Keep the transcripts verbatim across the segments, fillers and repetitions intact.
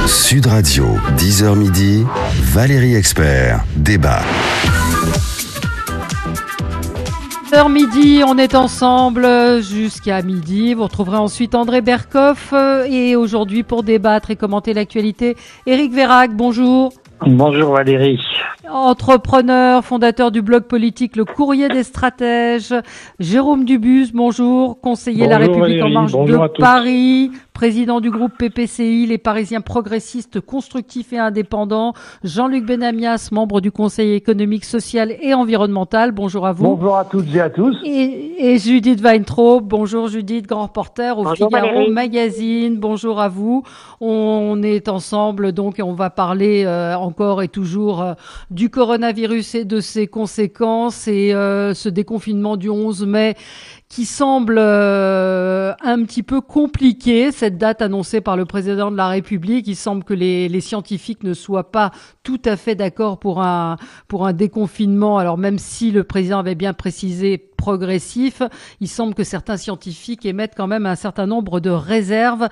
Sud Radio, dix heures midi, Valérie Expert, débat. dix heures midi, on est ensemble jusqu'à midi. Vous retrouverez ensuite André Berkoff et aujourd'hui pour débattre et commenter l'actualité, Éric Vérac, bonjour. Bonjour Valérie. Entrepreneur, fondateur du blog politique Le Courrier des Stratèges. Jérôme Dubus, bonjour, conseiller bonjour La République Valérie, En Marche bonjour de Paris, président du groupe P P C I, les Parisiens progressistes, constructifs et indépendants. Jean-Luc Benamias, membre du Conseil économique, social et environnemental. Bonjour à vous. Bonjour à toutes et à tous. Et, et Judith Weintraub. Bonjour Judith, grand reporter au bonjour Figaro Valérie. Magazine. Bonjour à vous. On est ensemble donc et on va parler euh, encore et toujours euh, du coronavirus et de ses conséquences et euh, ce déconfinement du onze mai qui semble euh, un petit peu compliqué, cette date annoncée par le président de la République. Il semble que les, les scientifiques ne soient pas tout à fait d'accord pour un, pour un déconfinement. Alors même si le président avait bien précisé progressif, il semble que certains scientifiques émettent quand même un certain nombre de réserves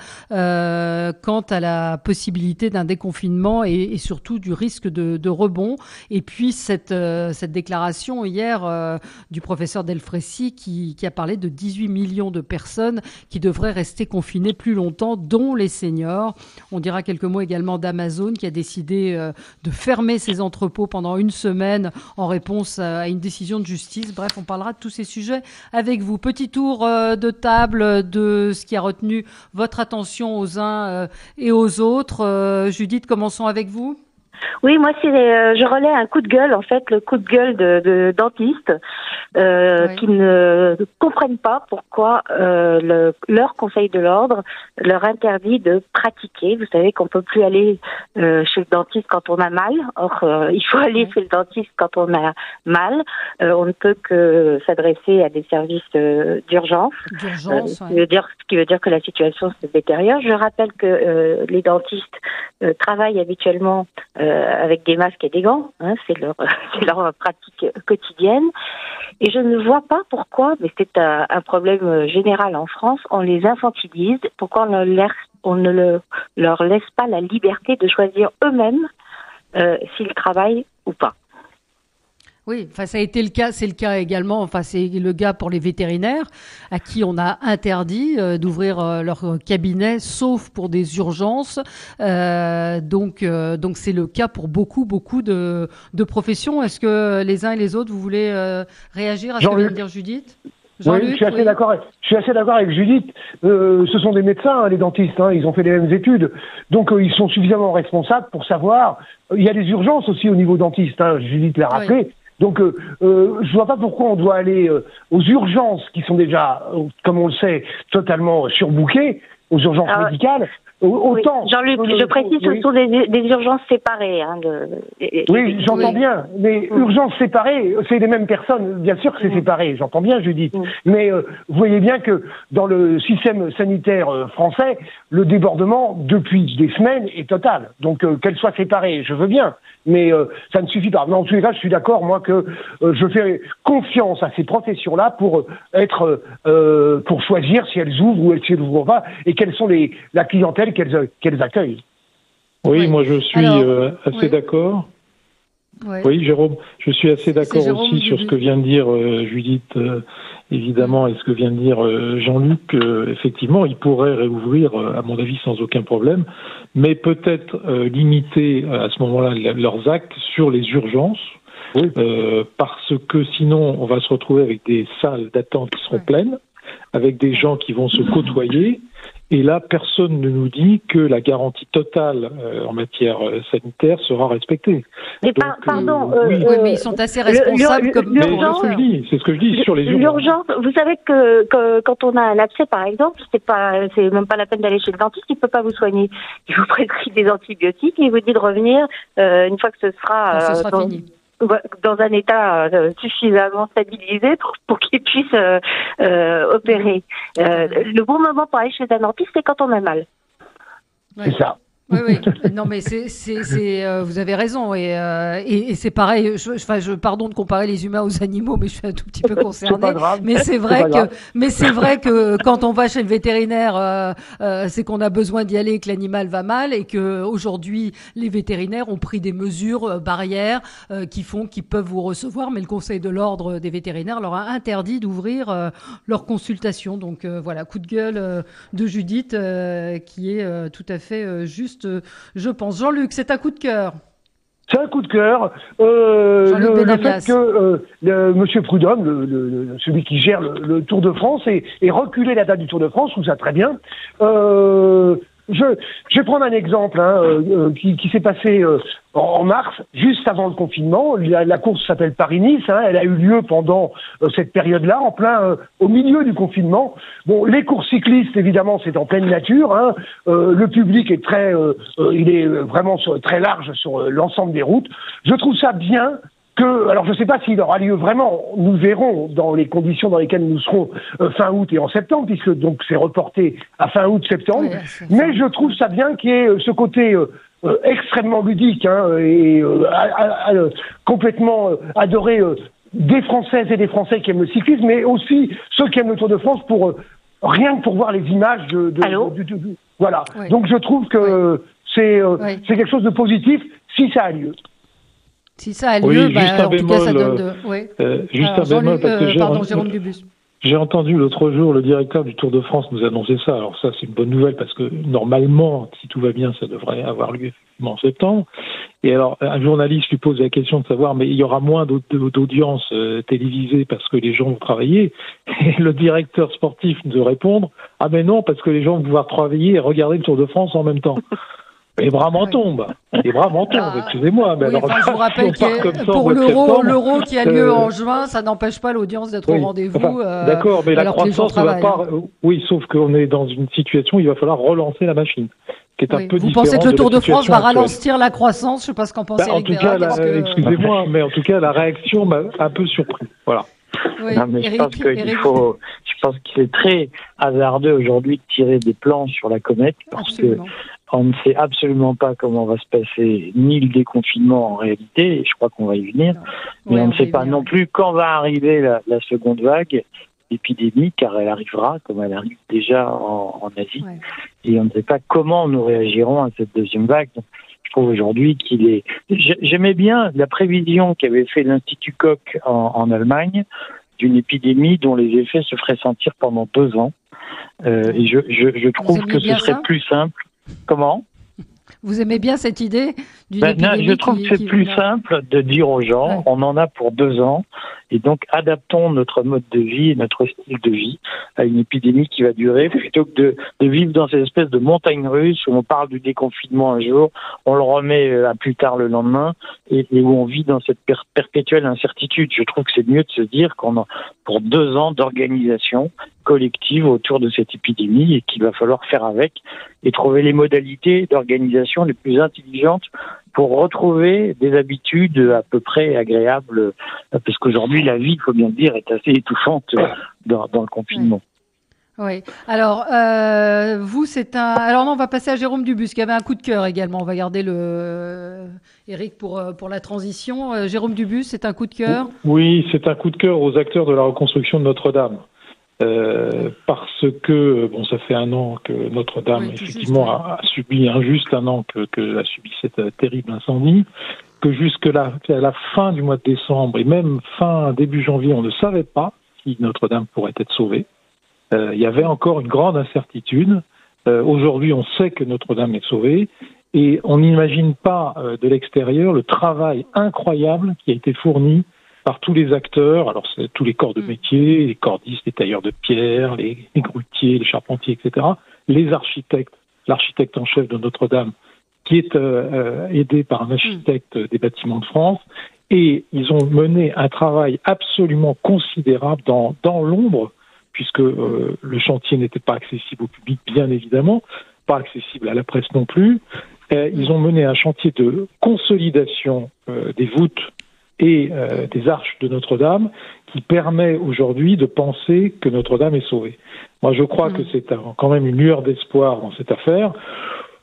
euh, quant à la possibilité d'un déconfinement et, et surtout du risque de, de rebond. Et puis cette, euh, cette déclaration hier euh, du professeur Delfraissy qui, qui a parlé de dix-huit millions de personnes qui devraient rester confinées plus longtemps, dont les seniors. On dira quelques mots également d'Amazon qui a décidé euh, de fermer ses entrepôts pendant une semaine en réponse à une décision de justice. Bref, on parlera de tous ces sujets avec vous. Petit tour euh, de table de ce qui a retenu votre attention aux uns euh, et aux autres. Euh, Judith, commençons avec vous. Oui, moi, c'est, euh, je relais un coup de gueule, en fait, le coup de gueule de, de dentistes euh, oui. qui ne comprennent pas pourquoi euh, le, leur conseil de l'ordre leur interdit de pratiquer. Vous savez qu'on peut plus aller euh, chez le dentiste quand on a mal. Or, euh, il faut aller oui. chez le dentiste quand on a mal. Euh, on ne peut que s'adresser à des services euh, d'urgence. D'urgence, euh, oui. ce, qui veut dire, ce qui veut dire que la situation se détériore. Je rappelle que euh, les dentistes euh, travaillent habituellement euh, avec des masques et des gants, hein, c'est leur c'est leur pratique quotidienne. Et je ne vois pas pourquoi, mais c'est un, un problème général en France, on les infantilise. Pourquoi on ne, leur, on ne le, leur laisse pas la liberté de choisir eux-mêmes euh, s'ils travaillent ou pas. Oui, enfin ça a été le cas, c'est le cas également, enfin c'est le cas pour les vétérinaires à qui on a interdit euh, d'ouvrir euh, leur cabinet sauf pour des urgences. Euh, donc euh, donc c'est le cas pour beaucoup beaucoup de de professions. Est-ce que les uns et les autres vous voulez euh, réagir à ce que vient de dire Judith ? Oui, je suis assez oui. d'accord. Je suis assez d'accord avec Judith. Euh, ce sont des médecins, hein, les dentistes. Hein, ils ont fait les mêmes études, donc euh, ils sont suffisamment responsables pour savoir. Il y a des urgences aussi au niveau dentiste. Hein, Judith l'a rappelé. Oui. Donc, euh, euh, je vois pas pourquoi on doit aller euh, aux urgences qui sont déjà, euh, comme on le sait, totalement surbookées, aux urgences ah, médicales. Autant. Oui. Jean-Luc, je précise, oui. ce sont des, des urgences séparées. Hein, de, de, oui, de, j'entends oui. bien. Mais mmh. urgences séparées, c'est les mêmes personnes. Bien sûr que c'est mmh. séparé. J'entends bien, Judith. Mmh. Mais euh, vous voyez bien que dans le système sanitaire euh, français, le débordement depuis des semaines est total. Donc euh, qu'elles soient séparées, je veux bien. Mais euh, ça ne suffit pas. Mais en tous les cas, je suis d'accord, moi, que euh, je fais confiance à ces professions-là pour être, euh, pour choisir si elles ouvrent ou si elles n'ouvrent pas, et quelles sont les la clientèle qu'elles, qu'elles accueillent. Oui, oui, moi je suis Alors, euh, assez oui. d'accord. Oui. oui, Jérôme, je suis assez d'accord aussi sur ce que vient de dire euh, Judith, euh, évidemment, et ce que vient de dire euh, Jean-Luc. Euh, effectivement, ils pourraient réouvrir, euh, à mon avis, sans aucun problème, mais peut-être euh, limiter euh, à ce moment-là leurs actes sur les urgences, oui. euh, parce que sinon, on va se retrouver avec des salles d'attente qui seront oui. pleines, avec des gens qui vont se côtoyer. Et là, personne ne nous dit que la garantie totale euh, en matière euh, sanitaire sera respectée. Mais Donc, par, pardon, euh, oui. oui, mais ils sont assez responsables. Comme mais c'est ce que je dis, c'est ce que je dis sur les urgences. L'urgence, vous savez que, que quand on a un abcès, par exemple, c'est pas, c'est même pas la peine d'aller chez le dentiste, il peut pas vous soigner. Il vous prescrit des antibiotiques et il vous dit de revenir euh, une fois que ce sera, Quand ce sera dans, fini. dans un état euh, suffisamment stabilisé pour, pour qu'il puisse euh, euh, opérer. Euh, le bon moment pour aller chez un dentiste, c'est quand on a mal. Ouais. C'est ça. Oui, oui. Non, mais c'est, c'est, c'est, euh, vous avez raison. Et, euh, et, et c'est pareil. Je, enfin, je, pardon de comparer les humains aux animaux, mais je suis un tout petit peu concernée. C'est pas grave. Mais c'est vrai c'est que, mais c'est vrai que quand on va chez le vétérinaire, euh, euh, c'est qu'on a besoin d'y aller et que l'animal va mal, et que aujourd'hui, les vétérinaires ont pris des mesures euh, barrières euh, qui font qu'ils peuvent vous recevoir, mais le Conseil de l'ordre des vétérinaires leur a interdit d'ouvrir euh, leur consultation. Donc euh, voilà, coup de gueule euh, de Judith, euh, qui est euh, tout à fait euh, juste. Je pense. Jean-Luc, c'est un coup de cœur. C'est un coup de cœur. Euh, le, le fait que euh, le, Monsieur Prudhomme, le, le, celui qui gère le, le Tour de France, ait, ait reculé la date du Tour de France, je trouve ça très bien. Euh, je, je vais prendre un exemple hein, euh, qui, qui s'est passé euh, en, en mars, juste avant le confinement. La, la course s'appelle Paris-Nice. Hein, elle a eu lieu pendant euh, cette période-là, en plein, euh, au milieu du confinement. Bon, les courses cyclistes, évidemment, c'est en pleine nature. Hein, euh, le public est très, euh, euh, il est vraiment sur, très large sur euh, l'ensemble des routes. Je trouve ça bien. Que, alors je ne sais pas s'il aura lieu vraiment, nous verrons dans les conditions dans lesquelles nous serons euh, fin août et en septembre, puisque donc c'est reporté à fin août-septembre, oui, mais je trouve ça bien qu'il y ait euh, ce côté euh, euh, extrêmement ludique hein, et euh, à, à, à, complètement euh, adoré euh, des Françaises et des Français qui aiment le cyclisme, mais aussi ceux qui aiment le Tour de France pour euh, rien que pour voir les images de... de, Allô de, de, de, de voilà, oui. Donc je trouve que oui. c'est, euh, oui. c'est quelque chose de positif si ça a lieu. Si ça a lieu, oui, bah, juste un en bémol, tout cas, ça donne de... Oui. Euh, juste Alors, un bémol, parce que euh, j'ai, pardon, Jérôme Dubus. J'ai entendu l'autre jour le directeur du Tour de France nous annoncer ça. Alors ça, c'est une bonne nouvelle parce que normalement, si tout va bien, ça devrait avoir lieu effectivement en septembre. Et alors, un journaliste lui pose la question de savoir, mais il y aura moins d'audience euh, télévisée parce que les gens vont travailler. Et le directeur sportif nous répondre, ah mais non, parce que les gens vont pouvoir travailler et regarder le Tour de France en même temps. Les bras m'en tombent, les bras m'en tombent, ah, excusez-moi. Mais oui, alors, enfin, je vous rappelle que pour l'euro, l'euro qui a lieu euh, en juin, ça n'empêche pas l'audience d'être oui, au rendez-vous. Enfin, euh, d'accord, mais la croissance ne va pas. Hein. Oui, sauf qu'on est dans une situation où il va falloir relancer la machine. Qui est oui. un peu vous pensez que le Tour de, de France va actuelle. ralentir la croissance? Je ne sais pas ce qu'en pense bah, Eric En tout cas, Bérac, la, que... excusez-moi, mais en tout cas, la réaction m'a un peu surpris. Voilà. Oui, non, mais Eric, je pense qu'il faut, je pense qu'il est très hasardeux aujourd'hui de tirer des plans sur la comète parce Absolument. que on ne sait absolument pas comment va se passer ni le déconfinement en réalité, et je crois qu'on va y venir, non. mais ouais, on ne sait pas non plus quand va arriver la, la seconde vague d'épidémie, car elle arrivera, comme elle arrive déjà en, en Asie, ouais. et on ne sait pas comment nous réagirons à cette deuxième vague. Donc, je trouve aujourd'hui qu'il est... J'aimais bien la prévision qu'avait fait l'Institut Koch en, en Allemagne d'une épidémie dont les effets se feraient sentir pendant deux ans. Euh, et je, je, je trouve que ce serait ça plus simple. Comment ? Vous aimez bien cette idée d'une ben, épidémie non, je trouve qui, que c'est qui plus vient... simple de dire aux gens, ouais. on en a pour deux ans, et donc adaptons notre mode de vie et notre style de vie à une épidémie qui va durer, plutôt que de, de vivre dans cette espèce de montagne russe où on parle du déconfinement un jour, on le remet à plus tard le lendemain, et, et où on vit dans cette per- perpétuelle incertitude. Je trouve que c'est mieux de se dire qu'on a pour deux ans d'organisation collective autour de cette épidémie et qu'il va falloir faire avec et trouver les modalités d'organisation les plus intelligentes pour retrouver des habitudes à peu près agréables, parce qu'aujourd'hui la vie, il faut bien le dire, est assez étouffante dans, dans le confinement. Oui. Alors, euh, vous, c'est un... Alors non, on va passer à Jérôme Dubus, qui avait un coup de cœur également. On va garder le... Euh, Eric pour, pour la transition. Euh, Jérôme Dubus, c'est un coup de cœur ? Oui, c'est un coup de cœur aux acteurs de la reconstruction de Notre-Dame. Euh, parce que, bon, ça fait un an que Notre-Dame, oui, effectivement, juste, a, a subi, un juste un an que, que a subi cette euh, terrible incendie, que jusque là, à la fin du mois de décembre et même fin, début janvier, on ne savait pas si Notre-Dame pourrait être sauvée. Euh, il y avait encore une grande incertitude. Euh, aujourd'hui, on sait que Notre-Dame est sauvée et on n'imagine pas euh, de l'extérieur le travail incroyable qui a été fourni par tous les acteurs, alors c'est tous les corps de métier, les cordistes, les tailleurs de pierre, les, les grutiers, les charpentiers, et cetera, les architectes, l'architecte en chef de Notre-Dame, qui est euh, euh, aidé par un architecte des bâtiments de France, et ils ont mené un travail absolument considérable dans, dans l'ombre, puisque euh, le chantier n'était pas accessible au public, bien évidemment, pas accessible à la presse non plus. Euh, ils ont mené un chantier de consolidation euh, des voûtes et euh, des arches de Notre-Dame qui permet aujourd'hui de penser que Notre-Dame est sauvée. Moi, je crois mmh. que c'est un, quand même une lueur d'espoir dans cette affaire.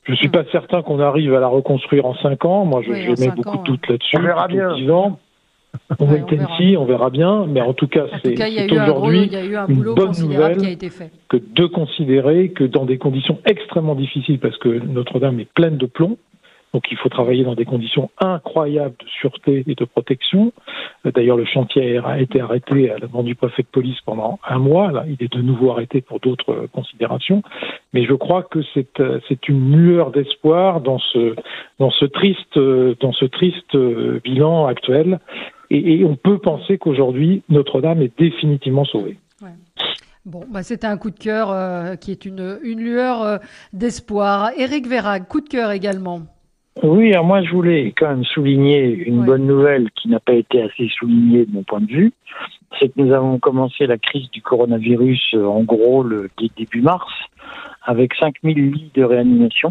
Je suis pas certain qu'on arrive à la reconstruire en cinq ans. Moi, je oui, mets beaucoup ans, de doutes là-dessus. On verra bien. dix ans. On, ouais, on, verra. on verra bien, mais en tout cas, en c'est, tout cas, c'est aujourd'hui un une bonne nouvelle qui a été fait. que de considérer que dans des conditions extrêmement difficiles, parce que Notre-Dame est pleine de plomb, donc il faut travailler dans des conditions incroyables de sûreté et de protection. D'ailleurs, le chantier a été arrêté à la demande du préfet de police pendant un mois. Là, il est de nouveau arrêté pour d'autres considérations. Mais je crois que c'est, c'est une lueur d'espoir dans ce, dans ce triste, dans ce triste bilan actuel. Et, et on peut penser qu'aujourd'hui, Notre-Dame est définitivement sauvée. Ouais. Bon, bah c'était un coup de cœur euh, qui est une, une lueur euh, d'espoir. Éric Vérag, coup de cœur également. Oui, alors moi je voulais quand même souligner une ouais. bonne nouvelle qui n'a pas été assez soulignée de mon point de vue. C'est que nous avons commencé la crise du coronavirus euh, en gros le début mars avec cinq mille lits de réanimation.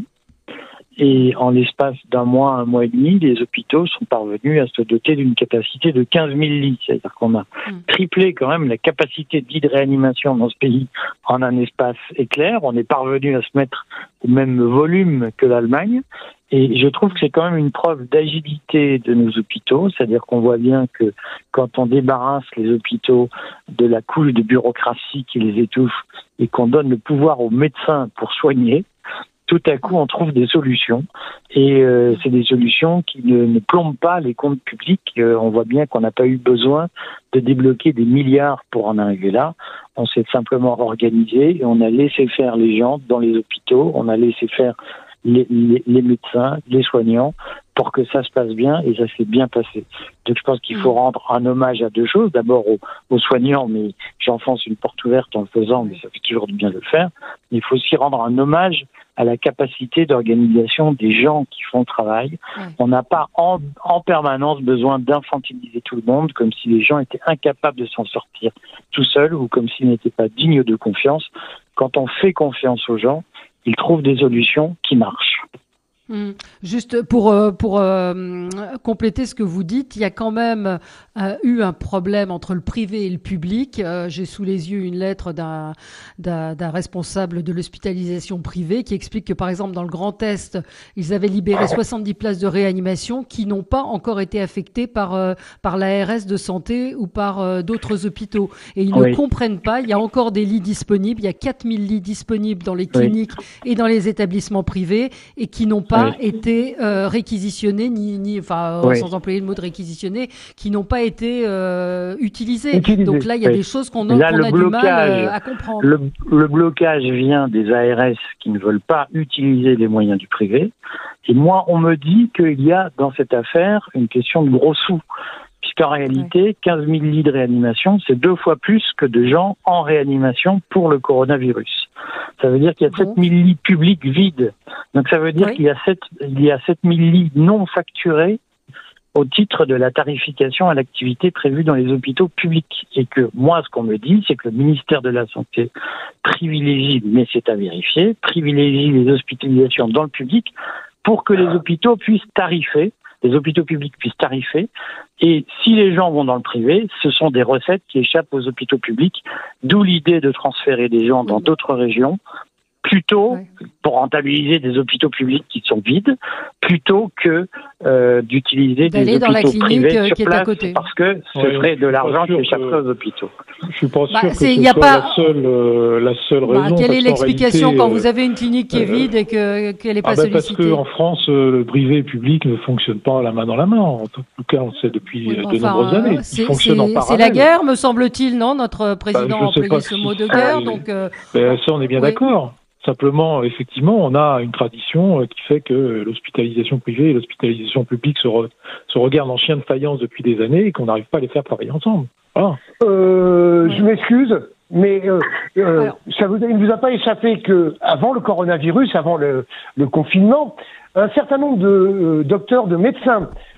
Et en l'espace d'un mois, un mois et demi, les hôpitaux sont parvenus à se doter d'une capacité de quinze mille lits. C'est-à-dire qu'on a mmh. triplé quand même la capacité de lits de réanimation dans ce pays en un espace éclair. On est parvenu à se mettre au même volume que l'Allemagne. Et je trouve que c'est quand même une preuve d'agilité de nos hôpitaux. C'est-à-dire qu'on voit bien que quand on débarrasse les hôpitaux de la couche de bureaucratie qui les étouffe et qu'on donne le pouvoir aux médecins pour soigner, tout à coup, on trouve des solutions. Et euh, c'est des solutions qui ne, ne plombent pas les comptes publics. Euh, on voit bien qu'on n'a pas eu besoin de débloquer des milliards pour en arriver là. On s'est simplement organisé et on a laissé faire les gens dans les hôpitaux. On a laissé faire les, les, les médecins, les soignants, pour que ça se passe bien, et ça s'est bien passé. Donc je pense qu'il faut rendre un hommage à deux choses. D'abord aux, aux soignants, mais j'enfonce une porte ouverte en le faisant, mais ça fait toujours du bien de le faire. Il faut aussi rendre un hommage à la capacité d'organisation des gens qui font le travail. Ouais. On n'a pas en, en permanence besoin d'infantiliser tout le monde, comme si les gens étaient incapables de s'en sortir tout seuls, ou comme s'ils n'étaient pas dignes de confiance. Quand on fait confiance aux gens, ils trouvent des solutions qui marchent. Mmh. Juste pour euh, pour euh, compléter ce que vous dites, il y a quand même euh, eu un problème entre le privé et le public. Euh, j'ai sous les yeux une lettre d'un, d'un d'un responsable de l'hospitalisation privée qui explique que par exemple dans le Grand Est, ils avaient libéré soixante-dix places de réanimation qui n'ont pas encore été affectées par euh, par l'A R S de santé ou par euh, d'autres hôpitaux. Et ils oui. ne comprennent pas. Il y a encore des lits disponibles. Il y a quatre mille lits disponibles dans les cliniques oui. et dans les établissements privés et qui n'ont pas pas oui. été euh, réquisitionnés, ni, ni, enfin, oui. sans employer le mot de réquisitionner, qui n'ont pas été euh, utilisés. Utilisé. Donc là, il y a oui. des choses qu'on, a, là, qu'on a blocage, du mal euh, à comprendre. Le, le blocage vient des A R S qui ne veulent pas utiliser les moyens du privé. Et moi, on me dit qu'il y a dans cette affaire une question de gros sous. Puisqu'en réalité, quinze mille lits de réanimation, c'est deux fois plus que de gens en réanimation pour le coronavirus. Ça veut dire qu'il y a bon. sept mille lits publics vides. Donc ça veut dire oui. qu'il y a sept, il y a sept mille lits non facturés au titre de la tarification à l'activité prévue dans les hôpitaux publics. Et que moi, ce qu'on me dit, c'est que le ministère de la Santé privilégie, mais c'est à vérifier, privilégie les hospitalisations dans le public pour que les hôpitaux puissent tarifer, les hôpitaux publics puissent tarifer. Et si les gens vont dans le privé, ce sont des recettes qui échappent aux hôpitaux publics, d'où l'idée de transférer des gens dans d'autres régions, plutôt ouais. pour rentabiliser des hôpitaux publics qui sont vides, plutôt que euh, d'utiliser D'aller des hôpitaux privés euh, sur qui place, est à côté. Parce que ce ouais, serait de l'argent qui échapperait que... aux hôpitaux. Je suis pas sûr bah, que ce y soit a pas... la seule, euh, la seule bah, raison. Quelle est l'explication réalité, quand vous avez une clinique qui est vide et que, qu'elle n'est pas ah bah sollicitée? Parce qu'en France, euh, le privé et le public ne fonctionnent pas la main dans la main. En tout cas, on le sait depuis oui, de enfin, nombreuses années. C'est, Ils fonctionnent en parallèle. C'est la guerre, me semble-t-il, non? Notre président bah, a employé ce mot de guerre. Donc, euh... ben, ça, on est bien oui. d'accord. Simplement, effectivement, on a une tradition qui fait que l'hospitalisation privée et l'hospitalisation publique se, re, se regardent en chien de faïence depuis des années et qu'on n'arrive pas à les faire travailler ensemble. Voilà. Euh, ouais. Je m'excuse, mais euh, euh, ça vous, il ne vous a pas échappé qu'avant le coronavirus, avant le, le confinement, un certain nombre de euh, docteurs, de médecins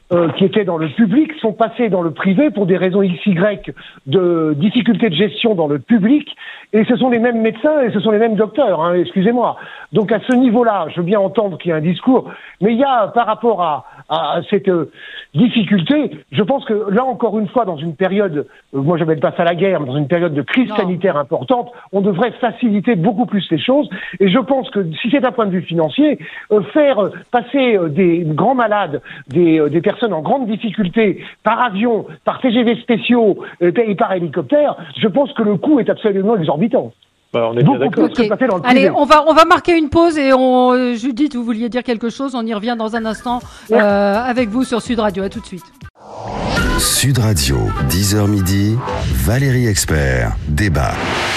euh, qui étaient dans le public sont passés dans le privé pour des raisons X Y de difficultés de gestion dans le public, et ce sont les mêmes médecins et ce sont les mêmes docteurs, hein, excusez-moi. Donc à ce niveau-là, je veux bien entendre qu'il y a un discours, mais il y a par rapport à, à cette euh, difficulté, je pense que là encore une fois, dans une période, euh, moi j'appelle pas ça la guerre, mais dans une période de crise non. sanitaire importante, on devrait faciliter beaucoup plus les choses, et je pense que si c'est un point de vue financier, euh, faire euh, passer euh, des grands malades, des, euh, des personnes en grande difficulté par avion, par T G V spéciaux euh, et par hélicoptère, je pense que le coût est absolument exorbitant. Bah, on est bien d'accord. Okay. Allez, on va on va marquer une pause et on euh, Judith, vous vouliez dire quelque chose, on y revient dans un instant euh, avec vous sur Sud Radio. À tout de suite. Sud Radio, dix heures midi, Valérie Expert, débat.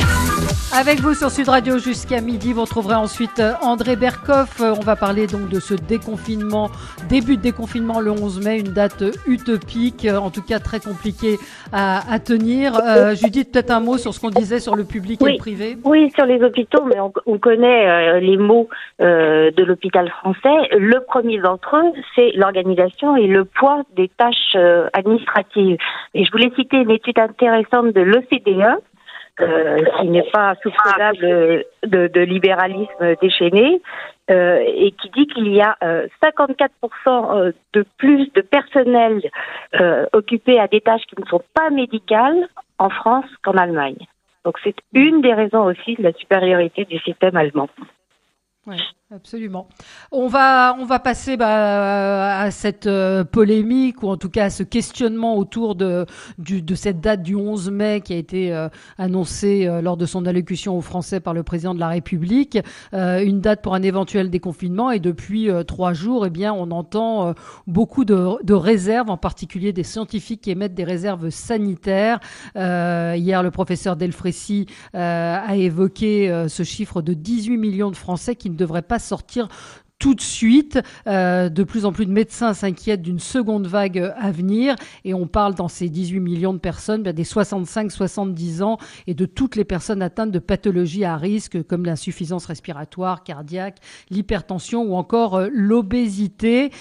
Avec vous sur Sud Radio jusqu'à midi, vous retrouverez ensuite André Berkoff. On va parler donc de ce déconfinement, début de déconfinement le onze mai, une date utopique, en tout cas très compliquée à, à tenir. Euh, Judith, peut-être un mot sur ce qu'on disait sur le public oui. et le privé. Oui, sur les hôpitaux, mais on, on connaît euh, les mots euh, de l'hôpital français. Le premier d'entre eux, c'est l'organisation et le poids des tâches euh, administratives. Et je voulais citer une étude intéressante de l'O C D E, Euh, qui n'est pas soupçonnable de, de libéralisme déchaîné, euh, et qui dit qu'il y a euh, cinquante-quatre pour cent de plus de personnel euh, occupé à des tâches qui ne sont pas médicales en France qu'en Allemagne. Donc c'est une des raisons aussi de la supériorité du système allemand. Oui, absolument. On va on va passer bah, à cette euh, polémique, ou en tout cas à ce questionnement autour de du, de cette date du onze mai qui a été euh, annoncée euh, lors de son allocution aux Français par le président de la République, euh, une date pour un éventuel déconfinement, et depuis euh, trois jours, eh bien on entend euh, beaucoup de, de réserves, en particulier des scientifiques qui émettent des réserves sanitaires. Euh, hier, le professeur Delfrécy euh, a évoqué euh, ce chiffre de dix-huit millions de Français qui ne devraient pas sortir tout de suite. Euh, de plus en plus de médecins s'inquiètent d'une seconde vague à venir, et on parle dans ces dix-huit millions de personnes bien des soixante-cinq soixante-dix ans et de toutes les personnes atteintes de pathologies à risque comme l'insuffisance respiratoire, cardiaque, l'hypertension ou encore euh, l'obésité.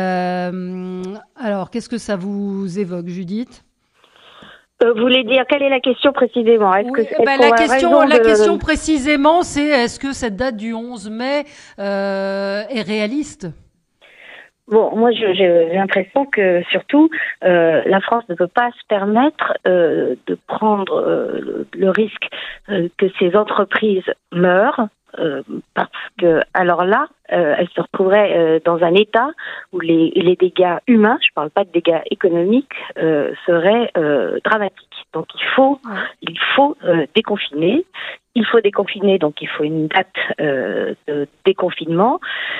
Euh, alors, qu'est-ce que ça vous évoque, Judith ? Euh, vous voulez dire, quelle est la question précisément? Est-ce oui, que, est-ce bah, la, question, la de... question précisément, c'est est-ce que cette date du onze mai euh, est réaliste? Bon, moi je, j'ai l'impression que surtout euh, la France ne peut pas se permettre euh, de prendre euh, le, le risque euh, que ces entreprises meurent. Euh, parce que, alors là, euh, elle se retrouverait euh, dans un état où les, les dégâts humains, je ne parle pas de dégâts économiques, euh, seraient euh, dramatiques. Donc il faut, ouais. il faut euh, déconfiner. Il faut déconfiner, donc il faut une date euh, de déconfinement.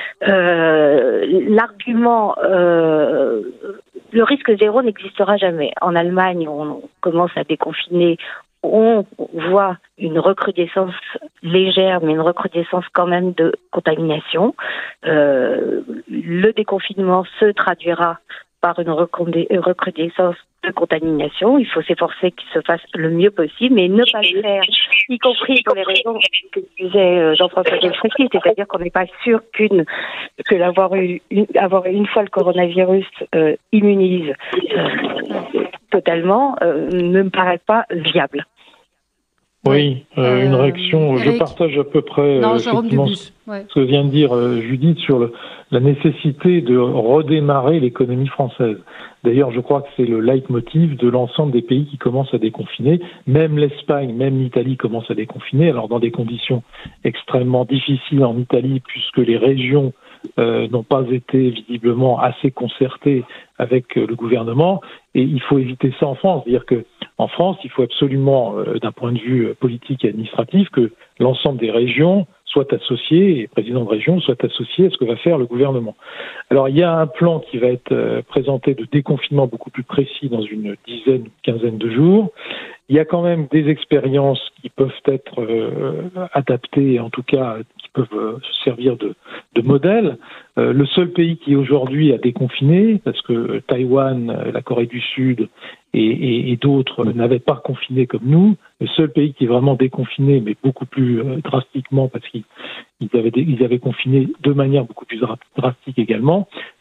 Euh, l'argument, euh, le risque zéro n'existera jamais. En Allemagne, on commence à déconfiner. On voit une recrudescence légère, mais une recrudescence quand même de contamination. Euh, le déconfinement se traduira par une recrudescence de contamination. Il faut s'efforcer qu'il se fasse le mieux possible, mais ne pas le faire, y compris pour les raisons que disait Jean-François Delfrécy, c'est-à-dire qu'on n'est pas sûr qu'une que l'avoir eu une, avoir une fois le coronavirus euh, immunise euh, totalement euh, ne me paraît pas viable. Oui, euh, une réaction. Eric. Je partage à peu près non, euh, effectivement ouais. ce que vient de dire euh, Judith sur le, la nécessité de redémarrer l'économie française. D'ailleurs, je crois que c'est le leitmotiv de l'ensemble des pays qui commencent à déconfiner. Même l'Espagne, même l'Italie commencent à déconfiner. Alors dans des conditions extrêmement difficiles en Italie, puisque les régions euh, n'ont pas été visiblement assez concertées avec euh, le gouvernement. Et il faut éviter ça en France, c'est-à-dire que en France, il faut absolument, euh, d'un point de vue politique et administratif, que l'ensemble des régions soient associées, et les présidents de région soient associés à ce que va faire le gouvernement. Alors, il y a un plan qui va être euh, présenté de déconfinement beaucoup plus précis dans une dizaine, une quinzaine de jours. Il y a quand même des expériences qui peuvent être euh, adaptées, en tout cas, qui peuvent euh, servir de, de modèle. Euh, le seul pays qui aujourd'hui a déconfiné, parce que Taïwan, la Corée du Sud et, et, et d'autres n'avaient pas confiné comme nous, le seul pays qui est vraiment déconfiné, mais beaucoup plus euh, drastiquement, parce qu'ils ils avaient, ils avaient confiné de manière beaucoup plus drastique également,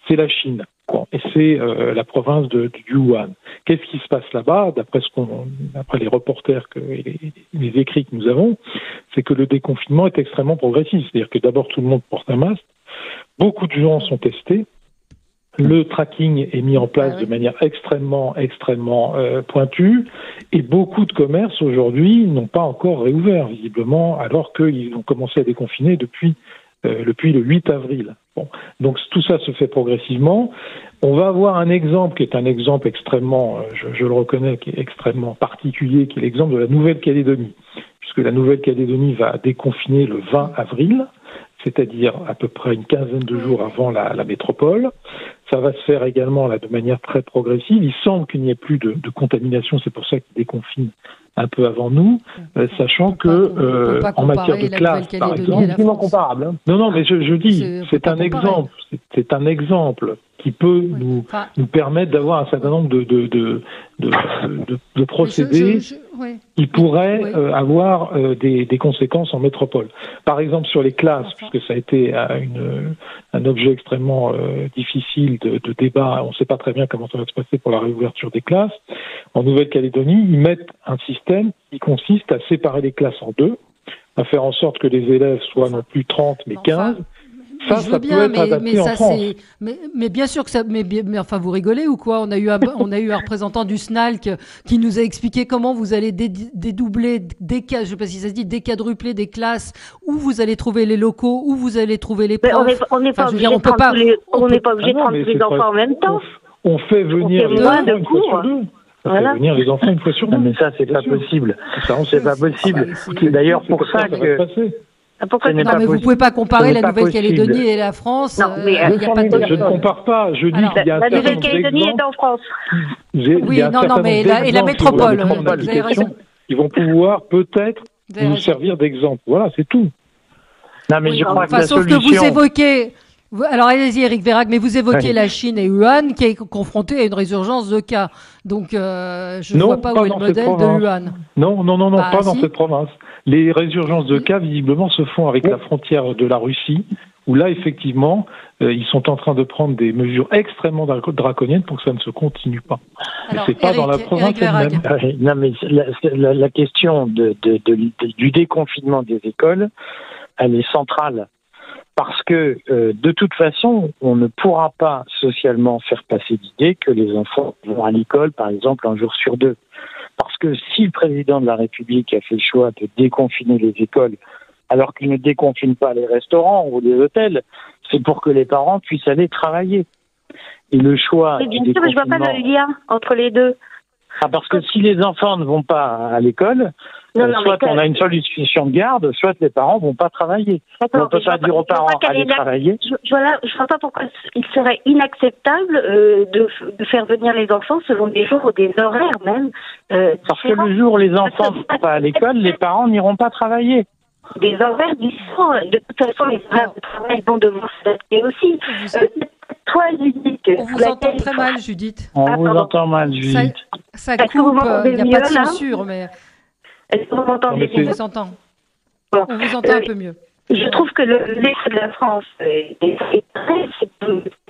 c'est la Chine. Bon, et c'est euh, la province de, de Wuhan. Qu'est-ce qui se passe là-bas, d'après ce qu'on, d'après les reporters que, et les, les écrits que nous avons, c'est que le déconfinement est extrêmement progressif. C'est-à-dire que d'abord tout le monde porte un masque, beaucoup de gens sont testés, le tracking est mis en place ah oui. de manière extrêmement, extrêmement euh, pointue, et beaucoup de commerces aujourd'hui n'ont pas encore réouvert visiblement, alors qu'ils ont commencé à déconfiner depuis euh, depuis le huit avril. Bon, donc tout ça se fait progressivement. On va avoir un exemple qui est un exemple extrêmement, je, je le reconnais, qui est extrêmement particulier, qui est l'exemple de la Nouvelle-Calédonie, puisque la Nouvelle-Calédonie va déconfiner le vingt avril, c'est-à-dire à peu près une quinzaine de jours avant la, la métropole. Ça va se faire également là de manière très progressive. Il semble qu'il n'y ait plus de, de contamination, c'est pour ça qu'ils déconfinent un peu avant nous, euh, sachant que euh, en matière de classe, par exemple, c'est comparable. Hein. Non, non, mais je, je dis, c'est, c'est un exemple, c'est, c'est un exemple qui peut oui. nous enfin, nous permettre d'avoir un certain nombre de de de de, de, de procédés je, je, je, oui. qui pourraient oui. euh, avoir euh, des, des conséquences en métropole. Par exemple, sur les classes, enfin. puisque ça a été euh, une, un objet extrêmement euh, difficile de, de débat, on ne sait pas très bien comment ça va se passer pour la réouverture des classes. En Nouvelle-Calédonie, ils mettent un système qui consiste à séparer les classes en deux, à faire en sorte que les élèves soient non plus trente mais quinze. Ça, je veux ça bien, peut être mais, mais en ça France. c'est, mais, mais bien sûr que ça, mais, mais enfin vous rigolez ou quoi? On a eu un, on a eu un représentant du S N A L C qui nous a expliqué comment vous allez dé, dédoubler, déca, je sais pas si ça se dit, déquadrupler des classes, où vous allez trouver les locaux, où vous allez trouver les profs. Mais on n'est pas obligé de prendre les, on n'est pas obligé de prendre tous les enfants en même temps. On fait venir les enfants une fois sur deux. On fait venir les enfants une fois sur deux. Mais ça, c'est pas possible. Ça, c'est pas possible. C'est d'ailleurs pour ça que. Pourquoi non, mais vous ne pouvez pas comparer la Nouvelle-Calédonie et la France. Non, mais euh, y a pas de... Je ne compare pas. Je dis Alors, qu'il y a la Nouvelle-Calédonie est en France. Oui, non, non, mais la, et la métropole. Vous avez raison. Ils vont pouvoir peut-être nous servir d'exemple. Voilà, c'est tout. Non, mais oui, je crois enfin, que la sauf solution... que vous évoquez. Alors allez-y, Éric Vérag, mais vous évoquez oui. la Chine et Wuhan qui est confrontée à une résurgence de cas. Donc euh, je ne vois pas, pas où est le modèle de Wuhan. Non, non, non, non, bah, pas si. Dans cette province. Les résurgences de cas, visiblement, se font avec oui. la frontière de la Russie, où là, effectivement, euh, ils sont en train de prendre des mesures extrêmement draconiennes pour que ça ne se continue pas. Alors, c'est pas Eric, dans la province elle-même. Non, mais la, la, la question de, de, de, de, du déconfinement des écoles, elle est centrale. Parce que, euh, de toute façon, on ne pourra pas socialement faire passer l'idée que les enfants vont à l'école, par exemple, un jour sur deux. Parce que si le président de la République a fait le choix de déconfiner les écoles, alors qu'il ne déconfine pas les restaurants ou les hôtels, c'est pour que les parents puissent aller travailler. Et le choix Mais bien du sûr, déconfinement... je ne vois pas le lien entre les deux. Ah, parce que si les enfants ne vont pas à l'école, non, non, soit on a une solution de garde, soit les parents ne vont pas travailler. On ne peut pas dire aux parents d'aller travailler. Je ne vois pas pourquoi il serait inacceptable euh, de, de faire venir les enfants selon des jours ou des horaires même. Euh, parce que le jour où les enfants ne vont pas à l'école, les parents n'iront pas travailler. Des horaires différents. De toute façon, les horaires de travail vont devoir s'adapter aussi. Euh, toi, Judith. On vous entend très mal, Judith. On ah, vous pardon. entend mal, Judith. Ça, ça coupe, il n'y a mieux, pas de censure, là mais... Est-ce que vous m'entendez bien ? On vous entend. Bon. On vous entend euh, un peu mieux. Je trouve que l'État de la France est très...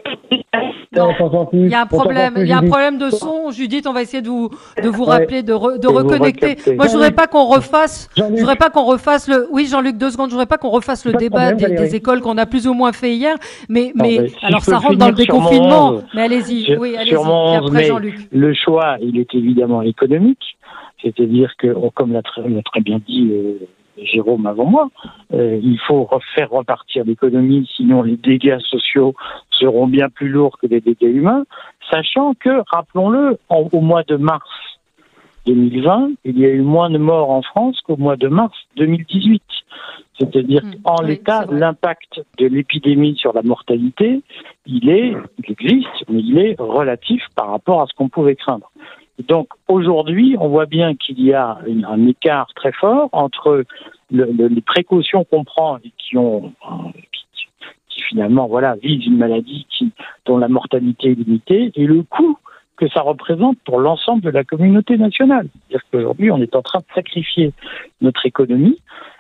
Non, il y a un problème, il y a un problème de son. Judith, on va essayer de vous, de vous rappeler, de, re, de reconnecter. Moi, je voudrais pas qu'on refasse, je voudrais pas qu'on refasse le, oui, Jean-Luc, deux secondes, je voudrais pas qu'on refasse le débat des, des écoles qu'on a plus ou moins fait hier, mais, non, mais, mais si alors ça rentre dans le déconfinement, mon, mais allez-y, sur, oui, allez-y, puis après Jean-Luc. Le choix, il est évidemment économique, c'est-à-dire que, comme l'a très, l'a très bien dit, euh, Jérôme avant moi, euh, il faut refaire repartir l'économie, sinon les dégâts sociaux seront bien plus lourds que les dégâts humains, sachant que, rappelons-le, en, au mois de mars deux mille vingt, il y a eu moins de morts en France qu'au mois de mars deux mille dix-huit. C'est-à-dire mmh, qu'en oui, l'état, l'impact de l'épidémie sur la mortalité, il est, il existe, mais il est relatif par rapport à ce qu'on pouvait craindre. Donc aujourd'hui, on voit bien qu'il y a une, un écart très fort entre le, le, les précautions qu'on prend et qui ont qui, qui finalement voilà visent une maladie qui dont la mortalité est limitée et le coût que ça représente pour l'ensemble de la communauté nationale. C'est-à-dire qu'aujourd'hui, on est en train de sacrifier notre économie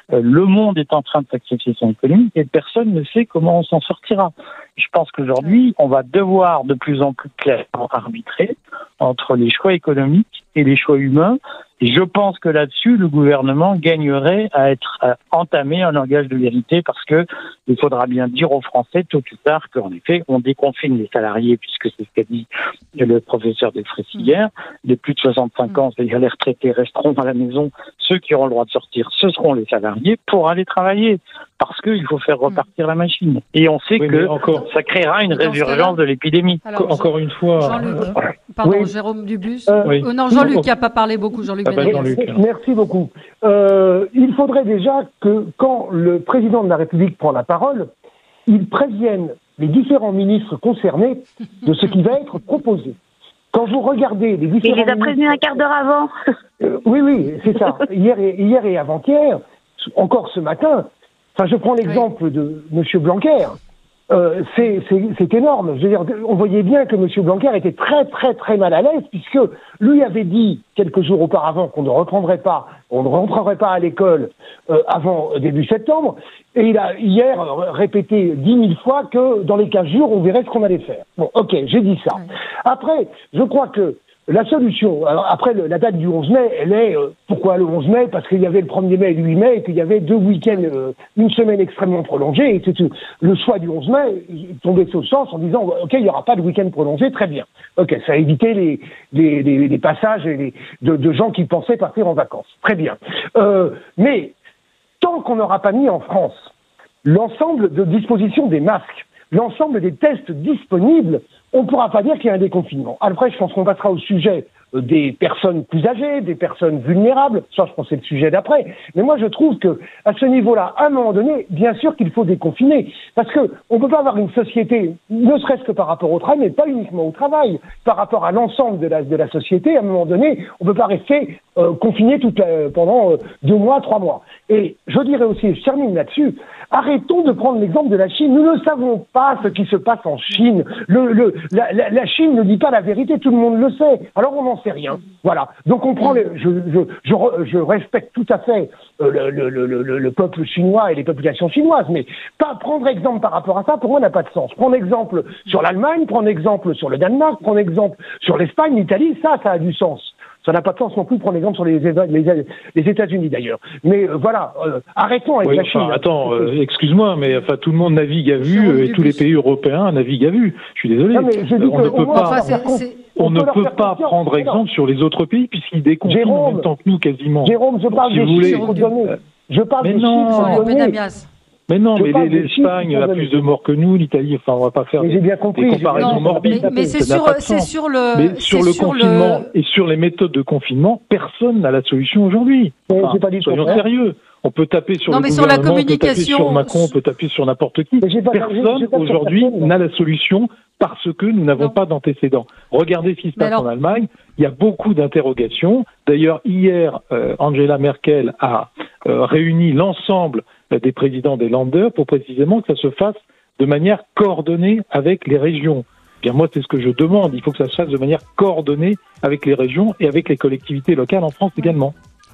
Euh, le monde est en train de sacrifier son économie et personne ne sait comment on s'en sortira. Je pense qu'aujourd'hui, on va devoir de plus en plus clairement arbitrer entre les choix économiques et les choix humains. Et je pense que là-dessus, le gouvernement gagnerait à être à entamer un langage de vérité parce que il faudra bien dire aux Français tôt ou tard qu'en effet, on déconfine les salariés, puisque c'est ce qu'a dit le professeur Delfrécy hier. Les plus de soixante-cinq ans, c'est-à-dire les retraités, resteront à la maison. Ceux qui auront le droit de sortir, ce seront les salariés pour aller travailler. Parce qu'il faut faire repartir la machine. Et on sait oui, que encore, ça créera une résurgence de l'épidémie. Alors, encore une fois... Jean-Luc, euh, pardon, oui. Jérôme Dubus. Euh, oui. oh, non, Jean-Luc qui n'a pas parlé beaucoup. Jean-Luc, ah bah, Jean-Luc Merci beaucoup. Euh, il faudrait déjà que quand le président de la République prend la parole, il prévienne les différents ministres concernés de ce qui va être proposé. Quand vous regardez les différents... Il les a prévenus un quart d'heure avant. euh, oui, oui, c'est ça. Hier et, hier et avant-hier, encore ce matin... Enfin, je prends l'exemple oui. de M. Blanquer. Euh, c'est, c'est, c'est énorme. Je veux dire, on voyait bien que M. Blanquer était très, très, très mal à l'aise, puisque lui avait dit quelques jours auparavant qu'on ne reprendrait pas, on ne rentrerait pas à l'école euh, avant début septembre, et il a hier répété dix mille fois que dans les quinze jours, on verrait ce qu'on allait faire. Bon, ok, j'ai dit ça. Oui. Après, je crois que la solution, alors après le, la date du onze mai, elle est, euh, pourquoi le onze mai? Parce qu'il y avait le premier mai et le huit mai, et qu'il y avait deux week-ends, euh, une semaine extrêmement prolongée, et c'est tout. Le choix du onze mai tombait sous le sens en disant, ok, il n'y aura pas de week-end prolongé, très bien. Ok, ça a évité les, les, les, les passages et les, de, de gens qui pensaient partir en vacances. Très bien. Euh, mais, tant qu'on n'aura pas mis en France l'ensemble de dispositions des masques, l'ensemble des tests disponibles, on ne pourra pas dire qu'il y a un déconfinement. Après, je pense qu'on passera au sujet des personnes plus âgées, des personnes vulnérables. Ça, je pense que c'est le sujet d'après. Mais moi, je trouve que à ce niveau-là, à un moment donné, bien sûr qu'il faut déconfiner. Parce que on ne peut pas avoir une société, ne serait-ce que par rapport au travail, mais pas uniquement au travail, par rapport à l'ensemble de la, de la société. À un moment donné, on ne peut pas rester euh, confiné toute la, pendant euh, deux mois, trois mois. Et je dirais aussi, je termine là-dessus, arrêtons de prendre l'exemple de la Chine. Nous ne savons pas ce qui se passe en Chine. Le, le, la, la, la Chine ne dit pas la vérité, tout le monde le sait. Alors on n'en sait rien. Voilà. Donc on prend les, je, je, je, je respecte tout à fait le, le, le, le, le peuple chinois et les populations chinoises, mais pas prendre exemple par rapport à ça, pour moi, n'a pas de sens. Prendre exemple sur l'Allemagne, prendre exemple sur le Danemark, prendre exemple sur l'Espagne, l'Italie, ça, ça a du sens. Ça n'a pas de sens non plus de prendre exemple sur les, les, les États-Unis d'ailleurs. Mais euh, voilà, euh, arrêtons avec oui, la enfin, Chine. Attends, euh, excuse-moi, mais enfin tout le monde navigue à vue euh, et tous les pays européens naviguent à vue. Je suis désolé. Non, mais je dis on ne peut pas, enfin, c'est, c'est... on on ne peut pas prendre exemple sur les autres pays puisqu'ils déconfinent Jérôme, en même temps que nous quasiment. Jérôme, je parle Donc, des si chiffres donnés. Je parle mais des non, chiffres donnés. Mais non, je mais l'Espagne a plus de morts que nous, l'Italie, enfin, on va pas faire mais des, bien compris, des comparaisons non, morbides. Mais, mais c'est, sur, c'est sur le... Mais sur le sur confinement le... et sur les méthodes de confinement, personne n'a la solution aujourd'hui. Enfin, c'est pas du soyons sérieux. On peut taper sur non, le mais gouvernement, sur la communication... on peut taper sur Macron, on peut taper sur n'importe qui. Pas, personne pas aujourd'hui n'a la solution parce que nous n'avons non. pas d'antécédents. Regardez ce qui se passe alors... en Allemagne. Il y a beaucoup d'interrogations. D'ailleurs, hier, euh, Angela Merkel a euh, réuni l'ensemble des présidents des Länder pour précisément que ça se fasse de manière coordonnée avec les régions. Bien, moi, c'est ce que je demande. Il faut que ça se fasse de manière coordonnée avec les régions et avec les collectivités locales en France également.